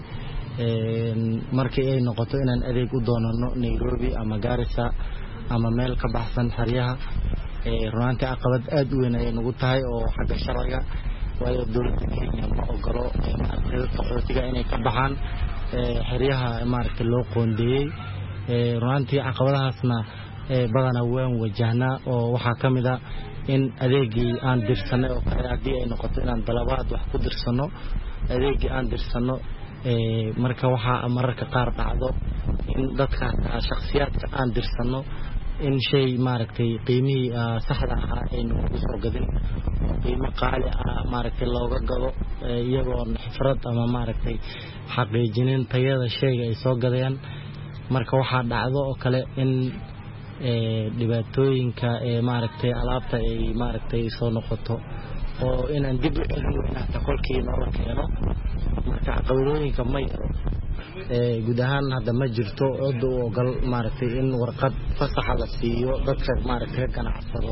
N: markii ay noqoto inaan adeeg u doonano Nairobi ama Garissa ama meel ka baxsan xeryaha, runtii caqabad aad u weyn ay nagu tahay oo xagga sharciga, waayo dowladda Kenya ma ogolo dadka qaxootiga inay ka baxaan xeryaha maaragtay loo qoondeeyay. runtii caqabadahaasna badana waan wajahnaa oo waxaa ka mid ah in adeegii aan dirsanay oo kale haddii ay noqoto inaan dalabaad wax ku dirsano, adeegii aan dirsano marka waxaa mararka qaar dhacdo in dadka shakhsiyaadka aan dirsano in shay maaragtay qiimihii saxda ahaa aynu ku soo gadin, qiimo qaali ah maaragtay looga gado iyagoo xifrad ama maaragtay xaqiijinin tayada shayga ay soo gadayaan. marka waxaa dhacdo oo kale in dhibaatooyinka maaragtay alaabta ay maaragtay soo noqoto oo inaan dib u celin weynaata kolkii noola keeno. marka caqabadooyinka ma yaro, guud ahaan hadda ma jirto cod u ogol maaragtay in warqad fasaxa la siiyo dadka maaragtay ka ganacsado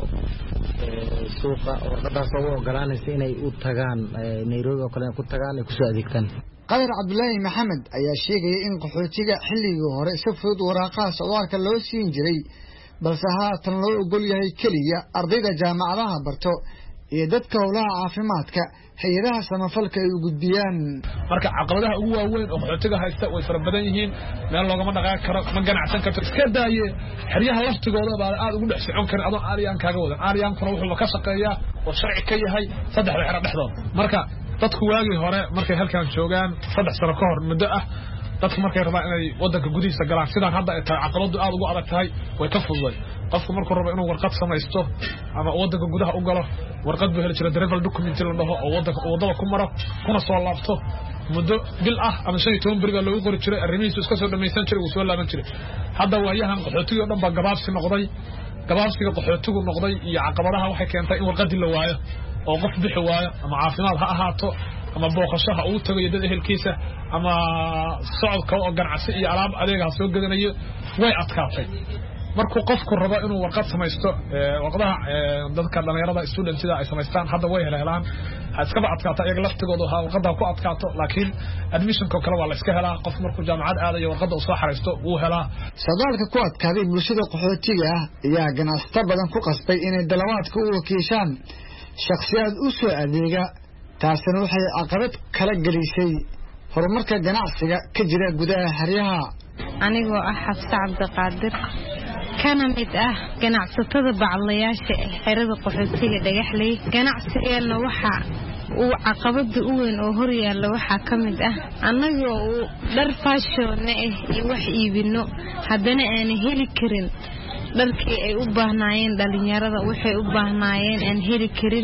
N: suuqa. warqadaas oo u ogolaanaysa inay u tagaan Nairobi oo kale ku tagaan ay ku soo adeegtaan.
P: Qadar Cabdullaahi Maxamed ayaa sheegay in qaxootiga xilligii hore si fudud waraaqaha socdaalka loo siin jiray, balse haatan loo ogol yahay keliya ardayda jaamacadaha barto iyo dadka howlaha caafimaadka hay'adaha samafalka ay u gudbiyaan.
Q: marka caqabadaha ugu waaweyn oo qaxootiga haysta way fara badan yihiin, meel loogama dhaqaaqi karo, ma ganacsan karto, iska daaye xeryaha laftigooda baa aad ugu dhex socon karin adoo aariyaan kaaga wadan. aariyaankuna wuxuu ka shaqeeyaa oo sharci ka yahay saddexda xero dhexdooda. marka dadku waagii hore markay halkan joogaan 3 sano ka hor muddo ah, dadku markay rabaan inay wadanka gudihiisa galaan sidaan hadda ay tahay caqabadu aad ugu adag tahay way ka fududay. qofku markuu rabo inuu warqad samaysto ama wadanka gudaha u galo, warqad buu heli jiray travel document la dhaho oo wadada ku maro kuna soo laabto muddo bil ah ama 15 beriga loogu qori jiray, arrimihiisu iska soo dhamaysan jiray uu soo laaban jiray. hadda waayahan qaxootiga dhan baa gabaabsi noqday, gabaabsiga qaxootigu noqday iyo caqabadaha waxay keentay in warqadii la waayo oo qof bixi waayo, ama caafimaad ha ahaato ama booqashaha uu tagayo dad ehelkiisa ama socodka oo ganacsi iyo alaab adeegaha soo gadanayo way adkaatay. markuu qofku rabo inuu warqad samaysto waqtiga dadka dhalinyarada student-sida ay samaystaan hadda way helaan iska adkaata iyaga laftigooda warqada ku adkaato, laakiin admission kale waa la iska helaa. qof markuu jaamacad aadayo warqada uu soo xareysto wuu helaa.
P: socdaalka ku adkaaday bulshada qaxootiga ah ayaa ganacsato badan ku qasbay inay dalabaadka u wakiishaan shakhsiyaad u soo adeega, taasina waxay caqabad kala gelisay horumarka ganacsiga ka jira gudaha xeryaha.
R: anigoo ah Xafsa Cabdiqaadir kana mid ah ganacsatada baclayaasha xerada qaxootiga Dhagaxley. ganacsigeena waxa uu caqabada u weyn oo hor yaalla waxaa ka mid ah annagoo dhar fashion iyo wax iibino haddana aan heli karin dharkii ay u baahnaayeen dhalinyarada, waxay u baahnaayeen aan heli karin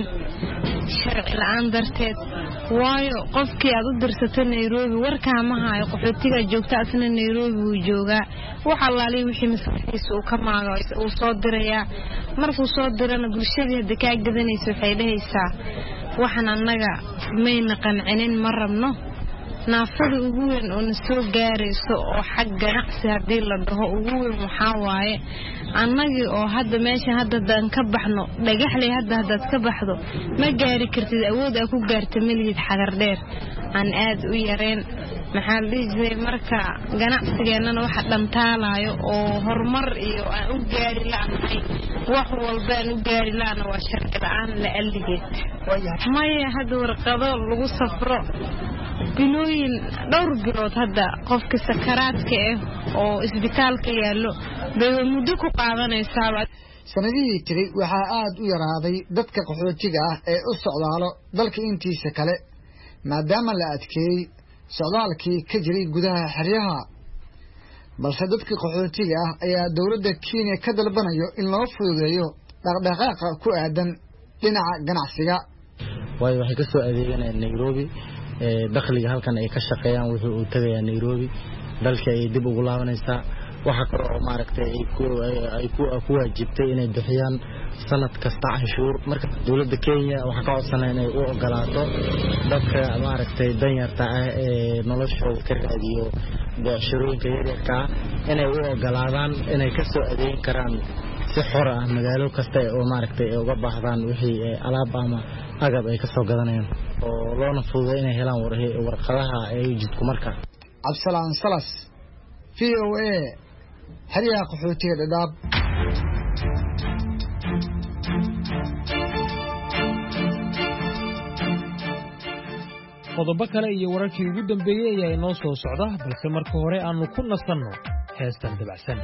R: sharci la'aan darteed. waayo qofkii aad u dirsato Nairobi warkaa ma hayo, qaxootiga joogta asna Nairobi uu joogaa, waxa laali wixii maskaxdiisa uu ka maago uu soo dirayaa. markuu soo dirana bulshadii hadda ka gadanayso waxay dhahaysaa waxaan annaga mayna qancinin ma rabno naafada ugu weyn oo na soo gaarayso oo xag ganacsi haddii la dhaho ugu weyn waxaa waaye annagii oo hadda meeshan haddaan ka baxno dhagaxley haddaad ka baxdo ma gaari kartid awood aa ku gaarta malihid xagar dheer aan aad u yareen maxaa la dhihi jiray marka ganacsigeennana waxa dhantaalayo oo horumar iyo aan u gaari la'nahay wax walbaan u gaari la'na waa sharci la'aan la alligeed maya hadda warqado lagu safro bilooyin dhowr bilood hadda qofka sakaraadka oo isbitaalka yaallo bay muddo ku qaadanaysaa
P: sanadihii tiri waxaa aad u yaraaday dadka qaxootiga ah ee u socdaalo dalka intiisa kale maadaama la adkeeyey socdaalkii ka jiray gudaha xeryaha balse dadka qaxootiga ah ayaa dowladda Kenya ka dalbanayo in loo fududeeyo dhaqdhaqaaqa ku aadan dhinaca ganacsiga
N: way waxay ka soo adeeganayaan Nairobi dakhliga halkan ay ka shaqeeyaan wuxuu u tagayaa Nairobi dalka ay dib ugu laabanaysaa waxa kale oo maaragtay ay ku waajibtay inay bixiyaan sanad kasta cashuur marka dawladda Kenya waxa ka codsanaya inay u ogolaato dadka maaragtay danyarta ah ee noloshooda ka raadiyo beecshirooyinka yaryarka inay u ogolaadaan inay ka soo adeegin karaan si xor ah magaalo kasta oo maaragtay ay uga baahdaan wixii alaab ama agab ay ka soo gadanayaan oo loona fududeeyo inay helaan warqadaha ay jidku marka
P: Absalaan Salas VOA xeryaha qaxootiga Dadaab
M: qodobo kale iyo wararkii ugu dambeeyay ayaa inoo soo socda balse marka hore aanu ku nasanno heestan dabacsan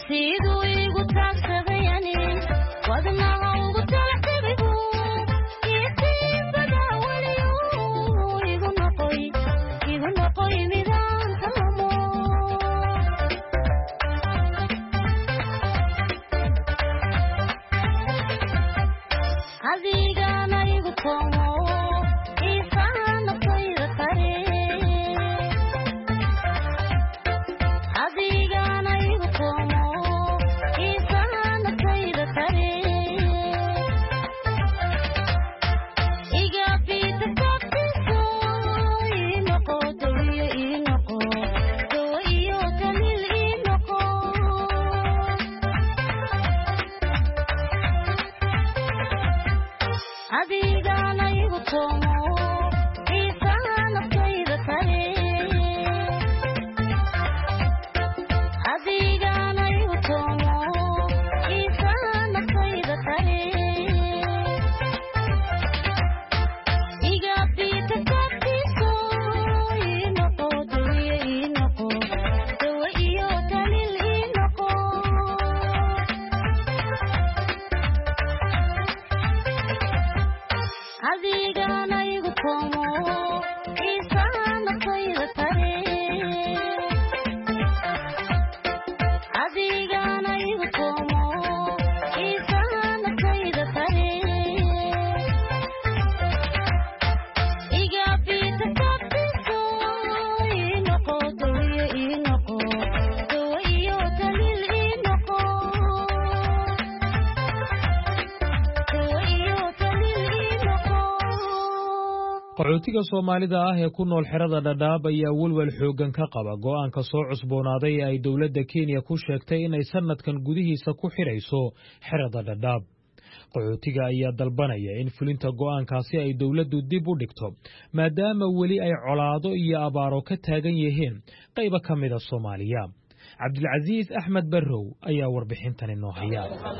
M: qaxootiga Soomaalida ah ee ku nool xerada Dadaab ayaa walwal xoogan ka qaba go'aanka soo cusboonaaday ee ay dawladda Kenya ku sheegtay in ay sanadkan gudihiisa ku xirayso xerada Dadaab. qaxootiga ayaa dalbanaya in fulinta go'aankaasi ay dawladdu dib u dhigto maadaama weli ay colaado iyo abaaro ka taagan yihiin qaybo ka mid ah Soomaaliya. Cabdilcaziis Axmed Barrow ayaa warbixintan inoo haya.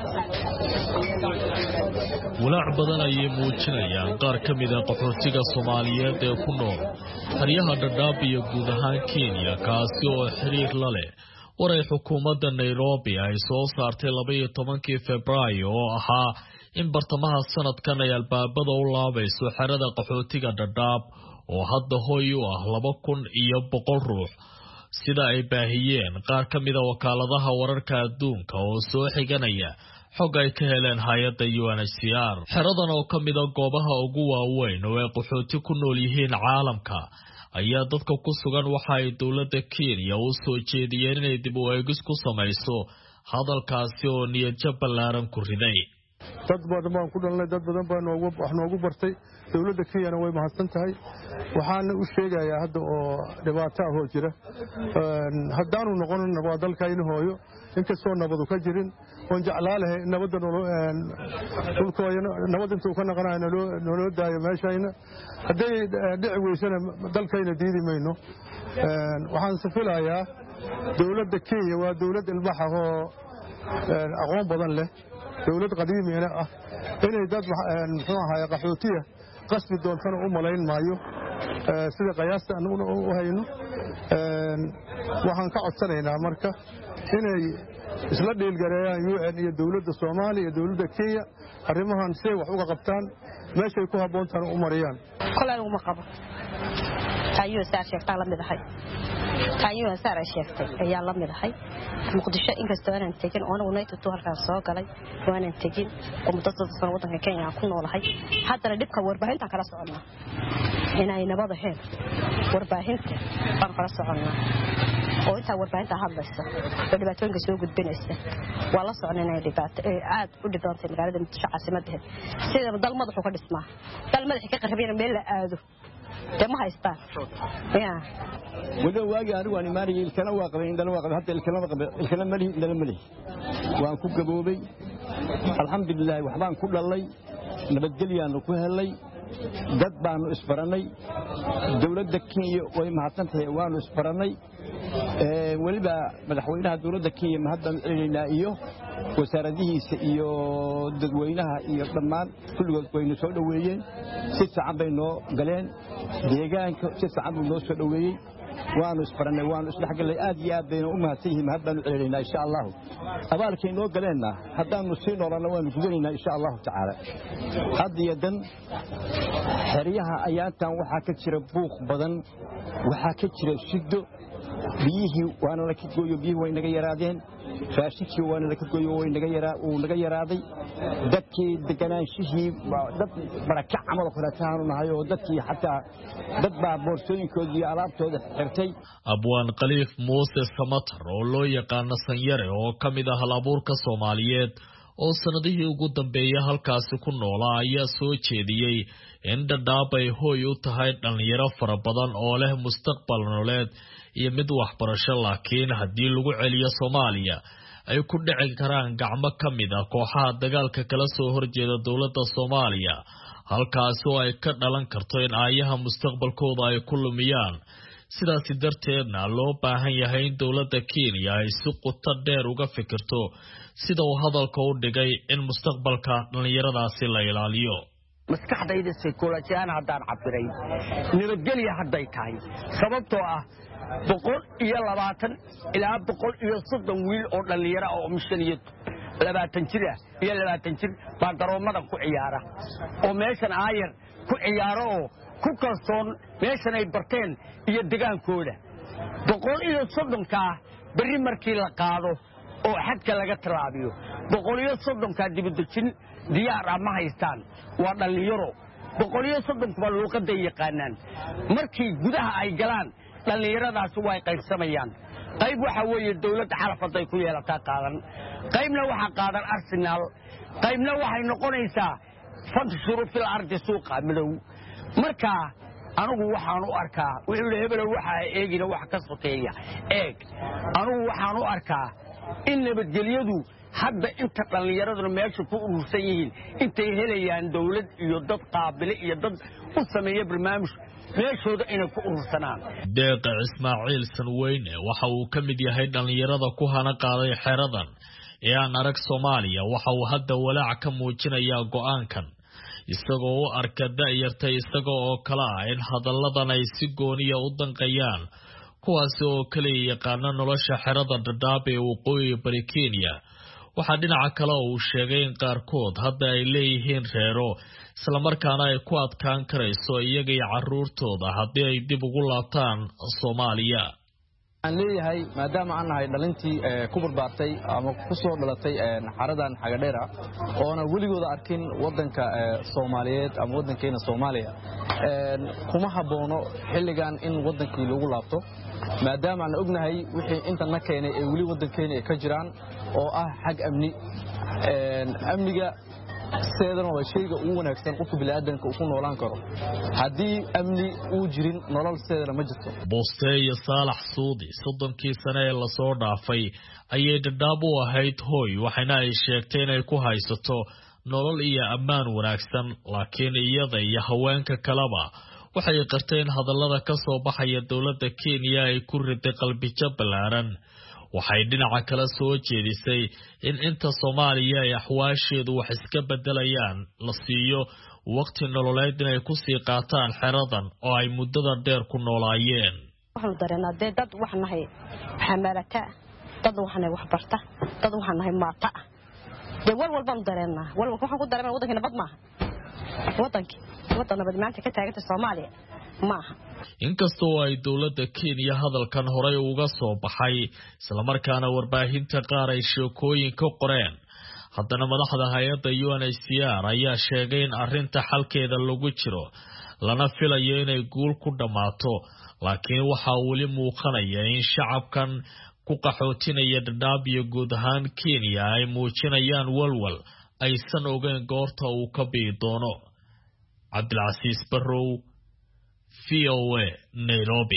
S: walaac badan ayay muujinayaan qaar ka mid ah qaxootiga Soomaaliyeed ee ku nool xeryaha Dadaab iyo guud ahaan Kenya kaasi oo xiriir la leh waray xukuumadda Nairobi ay soo saartay 12 Febraayo oo ahaa in bartamaha sanadkan ay albaabada u laabayso xerada qaxootiga Dadaab oo hadda hooy u ah 2,100 ruux sida ay baahiyeen qaar ka mid ah wakaaladaha wararka adduunka oo soo xiganaya xog ay ka heleen hay'adda UNHCR. xeradan oo ka mid ah goobaha ugu waaweyn oo ay qaxooti ku nool yihiin caalamka ayaa dadka ku sugan waxa ay dawladda Kenya u soo jeediyeen inay dib u eegis ku samayso hadalkaasi oo niyad jab ballaaran ku riday.
O: dad badan baan ku dhalnay dad badan baan noogu bartay dawladda Kenya way mahadsan tahay waxaan u sheegayaa hadda oo dhibaato ah oo jira haddaanu noqon nabad dalkayna hooyo inkastoo nabadu ka jirin oo jeclaalahay nabadda dhulkooyana nabad intuu ka naqanayo nolol daayo meeshayna haday dhici weysana dalkayna diidi mayno waxaan safilayaa dawladda Kenya waa dawlad ilbaxa oo aqoon badan leh dawlad qadiimiina ah inay dad muxuu ahaay qaxootiga qasbi doontana u malayn maayo sida qiyaasta aan u hayno waxaan ka codsanaynaa marka inay isla dhiilgareeyaan UN iyo dawladda Soomaaliya iyo dawladda Kenya arrimahan si wax uga qabtaan meeshay ku haboontaan u mariyaan
T: kolay uma qabo tayo saarshaqta la midahay tayo saarshaqta ayaa la midahay muqdisho inkastoo aan tegin oo anagu naytu halkaas soo galay waan tegin oo muddo san wadanka Kenya ku noolahay haddana dibka warbaahinta kala soconaa inay nabada heen warbaahinta aan kala soconaa oo inta warbaahinta hadlaysa oo dhibaatooyinka soo gudbinaysa waa la soconaa dhibaato aad u dhibantay magaalada Muqdisho caasimadda sida dal madaxu ka dhismaa dal madaxi ka qarabeen meel la aado ma haystaan
U: wada waagi anigu aan imaanay ilkana waa qabay indana waa qabay hadda ilkana mali indana mali waan ku gaboobay alxamdulillah waxbaan ku dhalay nabadgelyaanu ku helay dad baanu isbaranay dawladda Kenya way mahadsantahay waanu isbaranay waliba madaxweynaha dawladda Kenya ma hadda celinaa iyo wasaaradihiisa iyo dadweynaha iyo dhammaan kulligood wayna soo dhaweeyeen si fiican bay noo galeen deegaanka si fiican buu noo soo dhaweeyey waanu isbaranay waanu isdhexgalnay aad iyo aad bayna u mahadsan yihiin mahad baanu celinaynaa insha allahu abaalkay noo galeenna haddaanu sii noolanna waanu gudanaynaa insha allahu tacaala had iyo dan xeryaha ayaantan waxaa ka jira buuq badan waxaa ka jira shiddo biyihii waana la ka gooyo biyihii way naga yaraadeen raashinkii waana la ka gooyo wuu naga yaraaday dadkii deganaanshihii dad barakac camal oo kaleetaanu nahay oo dadkii xataa dad baa boorsooyinkoodii iyo alaabtooda xirtay
S: abwaan khaliif muuse samatar oo loo yaqaano sanyare oo ka mid ah halabuurka Soomaaliyeed oo sanadihii ugu dambeeyay halkaasi ku noolaa ayaa soo jeediyay in Dadaab ay hooy u tahay dhalinyaro fara badan oo leh mustaqbal nololeed iyo mid waxbarasho laakiin haddii lagu celiyo Soomaaliya ay ku dhici karaan gacmo ka mid ah kooxaha dagaalka kala soo horjeeda dawladda Soomaaliya halkaas oo ay ka dhalan karto in aayaha mustaqbalkooda ay ku lumiyaan sidaas darteedna loo baahan yahay in dawladda Kenya ay si qoto dheer uga fikirto sida uu hadalka u dhigay in mustaqbalka dhalinyaradaasi la ilaaliyo
D: maskaxdayda psychology-aan haddaan cabiray nabadgelya hadday tahay sababtoo ah 120 ilaa 130 wiil oo dhalinyaro oo mishaniyad 20 jir iyo 20 jir baa garoomada ku ciyaara oo meeshan aayar ku ciyaaro oo ku kalsoon meeshan ay barteen iyo degaankooda 130 ka bari markii la qaado oo xadka laga taraabiyo 130 ka dibadajin diyaar ah ma haystaan waa dhalinyaro 130 kuba luuqada yaqaanaan markii gudaha ay galaan dhalinyaradaas way qaybsamayaan qayb waxa weeye dawladda xalafaday ku yeelataa qaadan qaybna waxa qaadan Arsenal qaybna waxay noqonaysaa fantashuru fil ardi suuqa madow marka anigu waxaan u arkaa wixii hebel waxa eegina wax ka sokeeya anigu waxaan u arkaa in nabadgelyadu hadda inta dhalinyaradu meesha ku urursan yihiin intay helayaan dawlad iyo dad qaabile iyo dad u sameeya barnaamij meeshooda inay ku urursanaan
S: deeqa Ismaaciil Sanweyne waxa uu ka mid yahay dhalinyarada ku hana qaaday xeradan ee aan arag Soomaaliya waxa uu hadda walaac ka muujinayaa go'aankan isagoo u arka da'yartay isagoo oo kala ah in hadalladan ay si gooniya u danqayaan kuwaas oo kale yaqaana nolosha xerada Dadaab ee waqooyi bari Kenya waxa dhinaca kale uu sheegay in qaarkood hadda ay leeyihiin reero isla markaana ay ku adkaan karayso iyaga iyo caruurtooda haddii ay dib ugu laabtaan Soomaaliya
V: aan leeyahay maadaama aan nahay dhalintii ku barbaartay ama ku soo dhalatay xaradan Xagadheera oo aan weligooda arkin wadanka Soomaaliyeed ama wadankeena Soomaaliya kuma haboono xilligan in wadankii lagu laabto maadaama aan ognahay wixii inta na keenay ee weli wadankeena ka jiraan oo ah xag amniga seedan waa shayga ugu wanaagsan qofka bini'aadanka uu ku noolaan karo haddii amni uu jirin nolol seedana ma jirto
S: Boosteeyo Saalax Suudi 30 sano ee la soo dhaafay ayay Dadaab u ahayd hooy waxayna ay sheegtay inay ku haysato nolol iyo ammaan wanaagsan laakiin iyada iyo haweenka kaleba waxay qarteen hadallada ka soo baxaya dawladda Kenya ay ku riday qalbiga balaaran waxay dhinaca kale soo jeedisay in inta Soomaaliya ay axwaasheedu wax iska bedelayaan la siiyo waqti nololeed inay ku sii qaataan xeradan oo ay muddada dheer ku noolaayeen
T: waxaan dareennaa dad waxnahay xamalata dad waxnahay wax barta dad waxnahay maata walbaan dareennaa waxaan ku dareennaa wadanka nabad maaha wadan nabad maanta ka taaganta Soomaaliya maaha
S: inkastoo ay dawladda Kenya hadalkan horay uga soo baxay isla markaana warbaahinta qaar ay sheekooyin ka qoreen haddana madaxda hay'adda UNHCR ayaa sheegay in arrinta xalkeeda lagu jiro lana filayo inay guul ku dhamaato laakiin waxa weli muuqanaya in shacabkan ku qaxootinaya Dadaab iyo guud ahaan Kenya ay muujinayaan walwal aysan ogeyn goorta uu ka bii doono Cabdilcasiis Barrow VOA Nairobi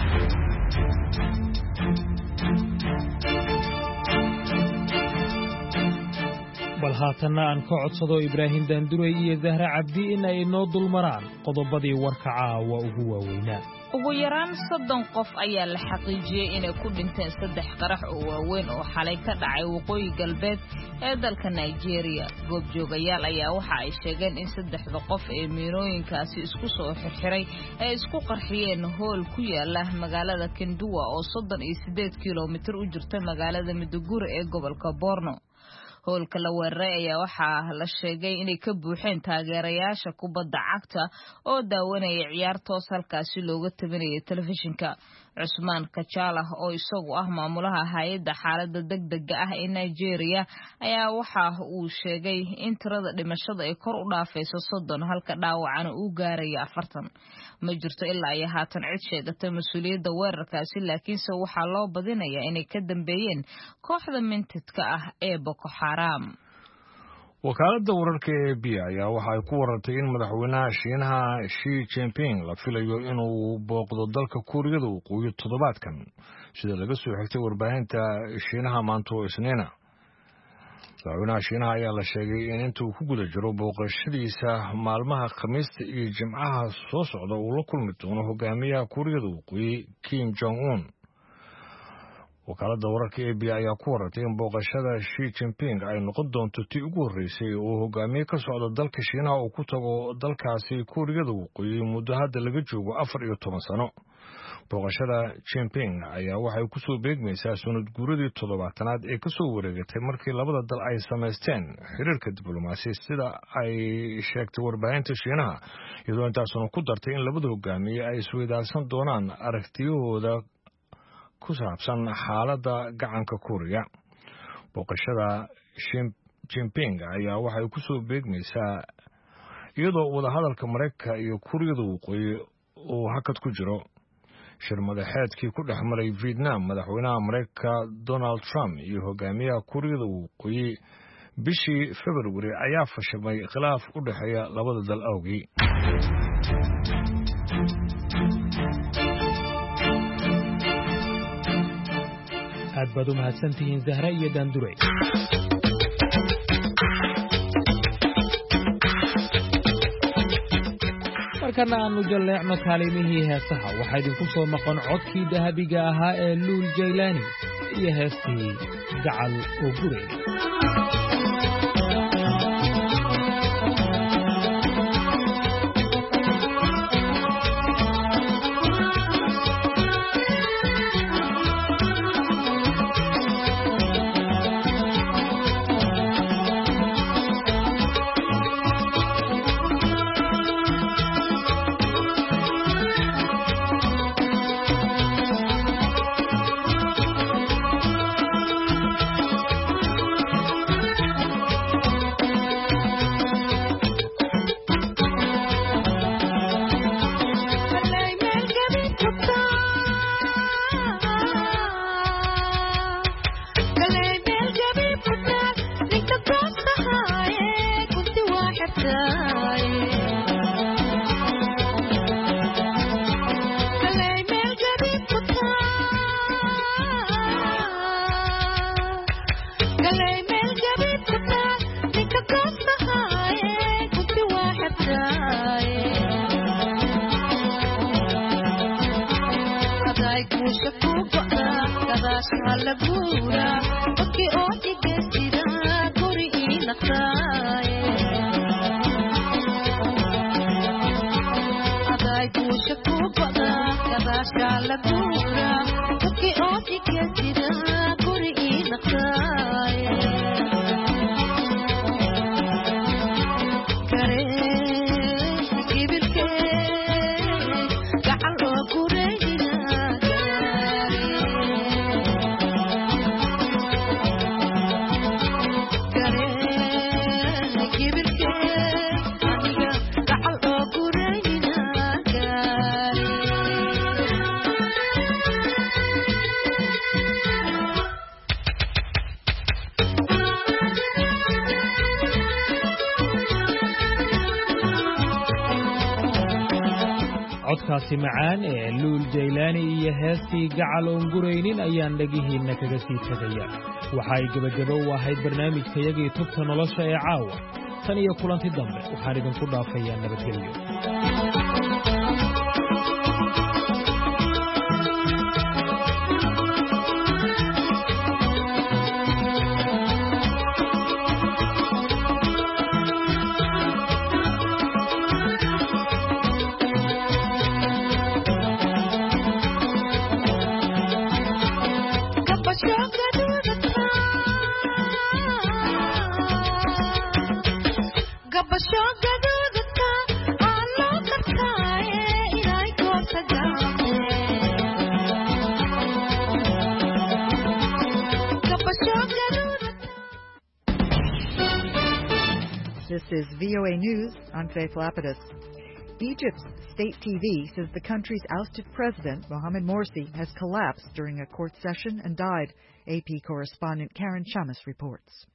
M: bal haatanna aan ka codsado Ibraahim Daanduray iyo Zahra Cabdi in ay noo dulmaraan qodobadii warka caawa ugu waaweynaa
A: ugu yaraan 30 qof ayaa la xaqiijiyay inay ku dhinteen 3 qarax oo waaweyn oo xalay ka dhacay waqooyi galbeed ee dalka Nigeria. Goobjoogayaal ayaa waxa ay sheegeen in 3 qof ee miinooyinkaasi isku soo xirxiray ay isku qarxiyeen hool ku yaala magaalada Kenduwa oo 38 kiiloomitir u jirta magaalada Maiduguri ee gobolka Borno. Hoolka la weeraray ayaa waxaa la sheegay inay ka buuxeen taageerayaasha kubadda cagta oo daawanaya ciyaar toos halkaasi looga tabinayay telefishinka. Cusmaan Kachala oo isagu ah maamulaha hay'adda xaaladda degdegga ah ee Nigeria ayaa waxa uu sheegay in tirada dhimashada ay kor u dhaafayso 30 halka dhaawacana uu gaarayo 40. Ma jirto ilaa ay haatan cid sheegatay mas'uuliyadda weerarkaasi laakiinse waxaa loo badinayaa inay ka dambeeyeen kooxda mintidka ah ee Boko Haram.
B: wakaaladda wararka ee AB ayaa waxa ay ku warartay in madaxweynaha Shiinaha Xi Jinping la filayo inuu booqdo dalka Kuuriyada Waqooyi toddobaadkan sida laga soo xigtay warbaahinta Shiinaha maanta oo Isniina. madaxweynaha Shiinaha ayaa la sheegay in intuu ku guda jiro booqashadiisa maalmaha Khamiista iyo Jimcaha soo socda uu la kulmi doono hogaamiyaha Kuuriyada Waqooyi Kim Jong-un. wakaaladda wararka AB ayaa ku warartay in booqashada Xi Jinping ay noqon doonto tii ugu horeysay oo hogaamiye ka socda dalka Shiinaha uu ku tago dalkaasi Kuuriyada Waqooyi muddo hadda laga joogo 14 sano. booqashada Jinping ayaa waxay ku soo beegmaysaa sanad guuradii 70aad ee ka soo wareegatay markii labada dal ay sameysteen xiriirka diblomaasi sida ay sheegtay warbaahinta Shiinaha, iyadoo intaasuna ku dartay in labada hogaamiye ay isweydaarsan doonaan aragtiyahooda ku saabsan xaaladda gacanka Kuuriya. booqashada Jinping ayaa waxay ku soo beegmaysaa iyadoo wadahadalka Mareykanka iyo Kuuriyada Waqooyi uu hakad ku jiro. shir madaxeedkii ku dhex maray Vietnam madaxweynaha Mareykanka Donald Trump iyo hogaamiyaha Kuuriyada Waqooyi bishii February ayaa fashilmay khilaaf u dhaxeeya labada dal awgii.
M: aad baad u mahadsantihiin Zahra iyo Daandurey. markana aanu jaleecno kaalimihii heesaha waxaa idinku soo maqan codkii dahabiga ahaa ee Luul Jaylaani iyo heestii Gacal oo Gurey. codkaasi macaan ee Luul Jaylaani iyo heestii Gacal oo Gureynin ayaan dhagihiina kaga sii tagaya. waxa ay gabagabo u ahayd barnaamijkayagii tubta nolosha ee caawa. tan iyo kulanti dambe waxaan idinku dhaafayaa nabadgelyo.
C: This is VOA News. I'm Faith Lapidus. Egypt's state TV says the country's ousted president, Mohamed Morsi, has collapsed during a court session and died. AP correspondent Karen Chamis reports.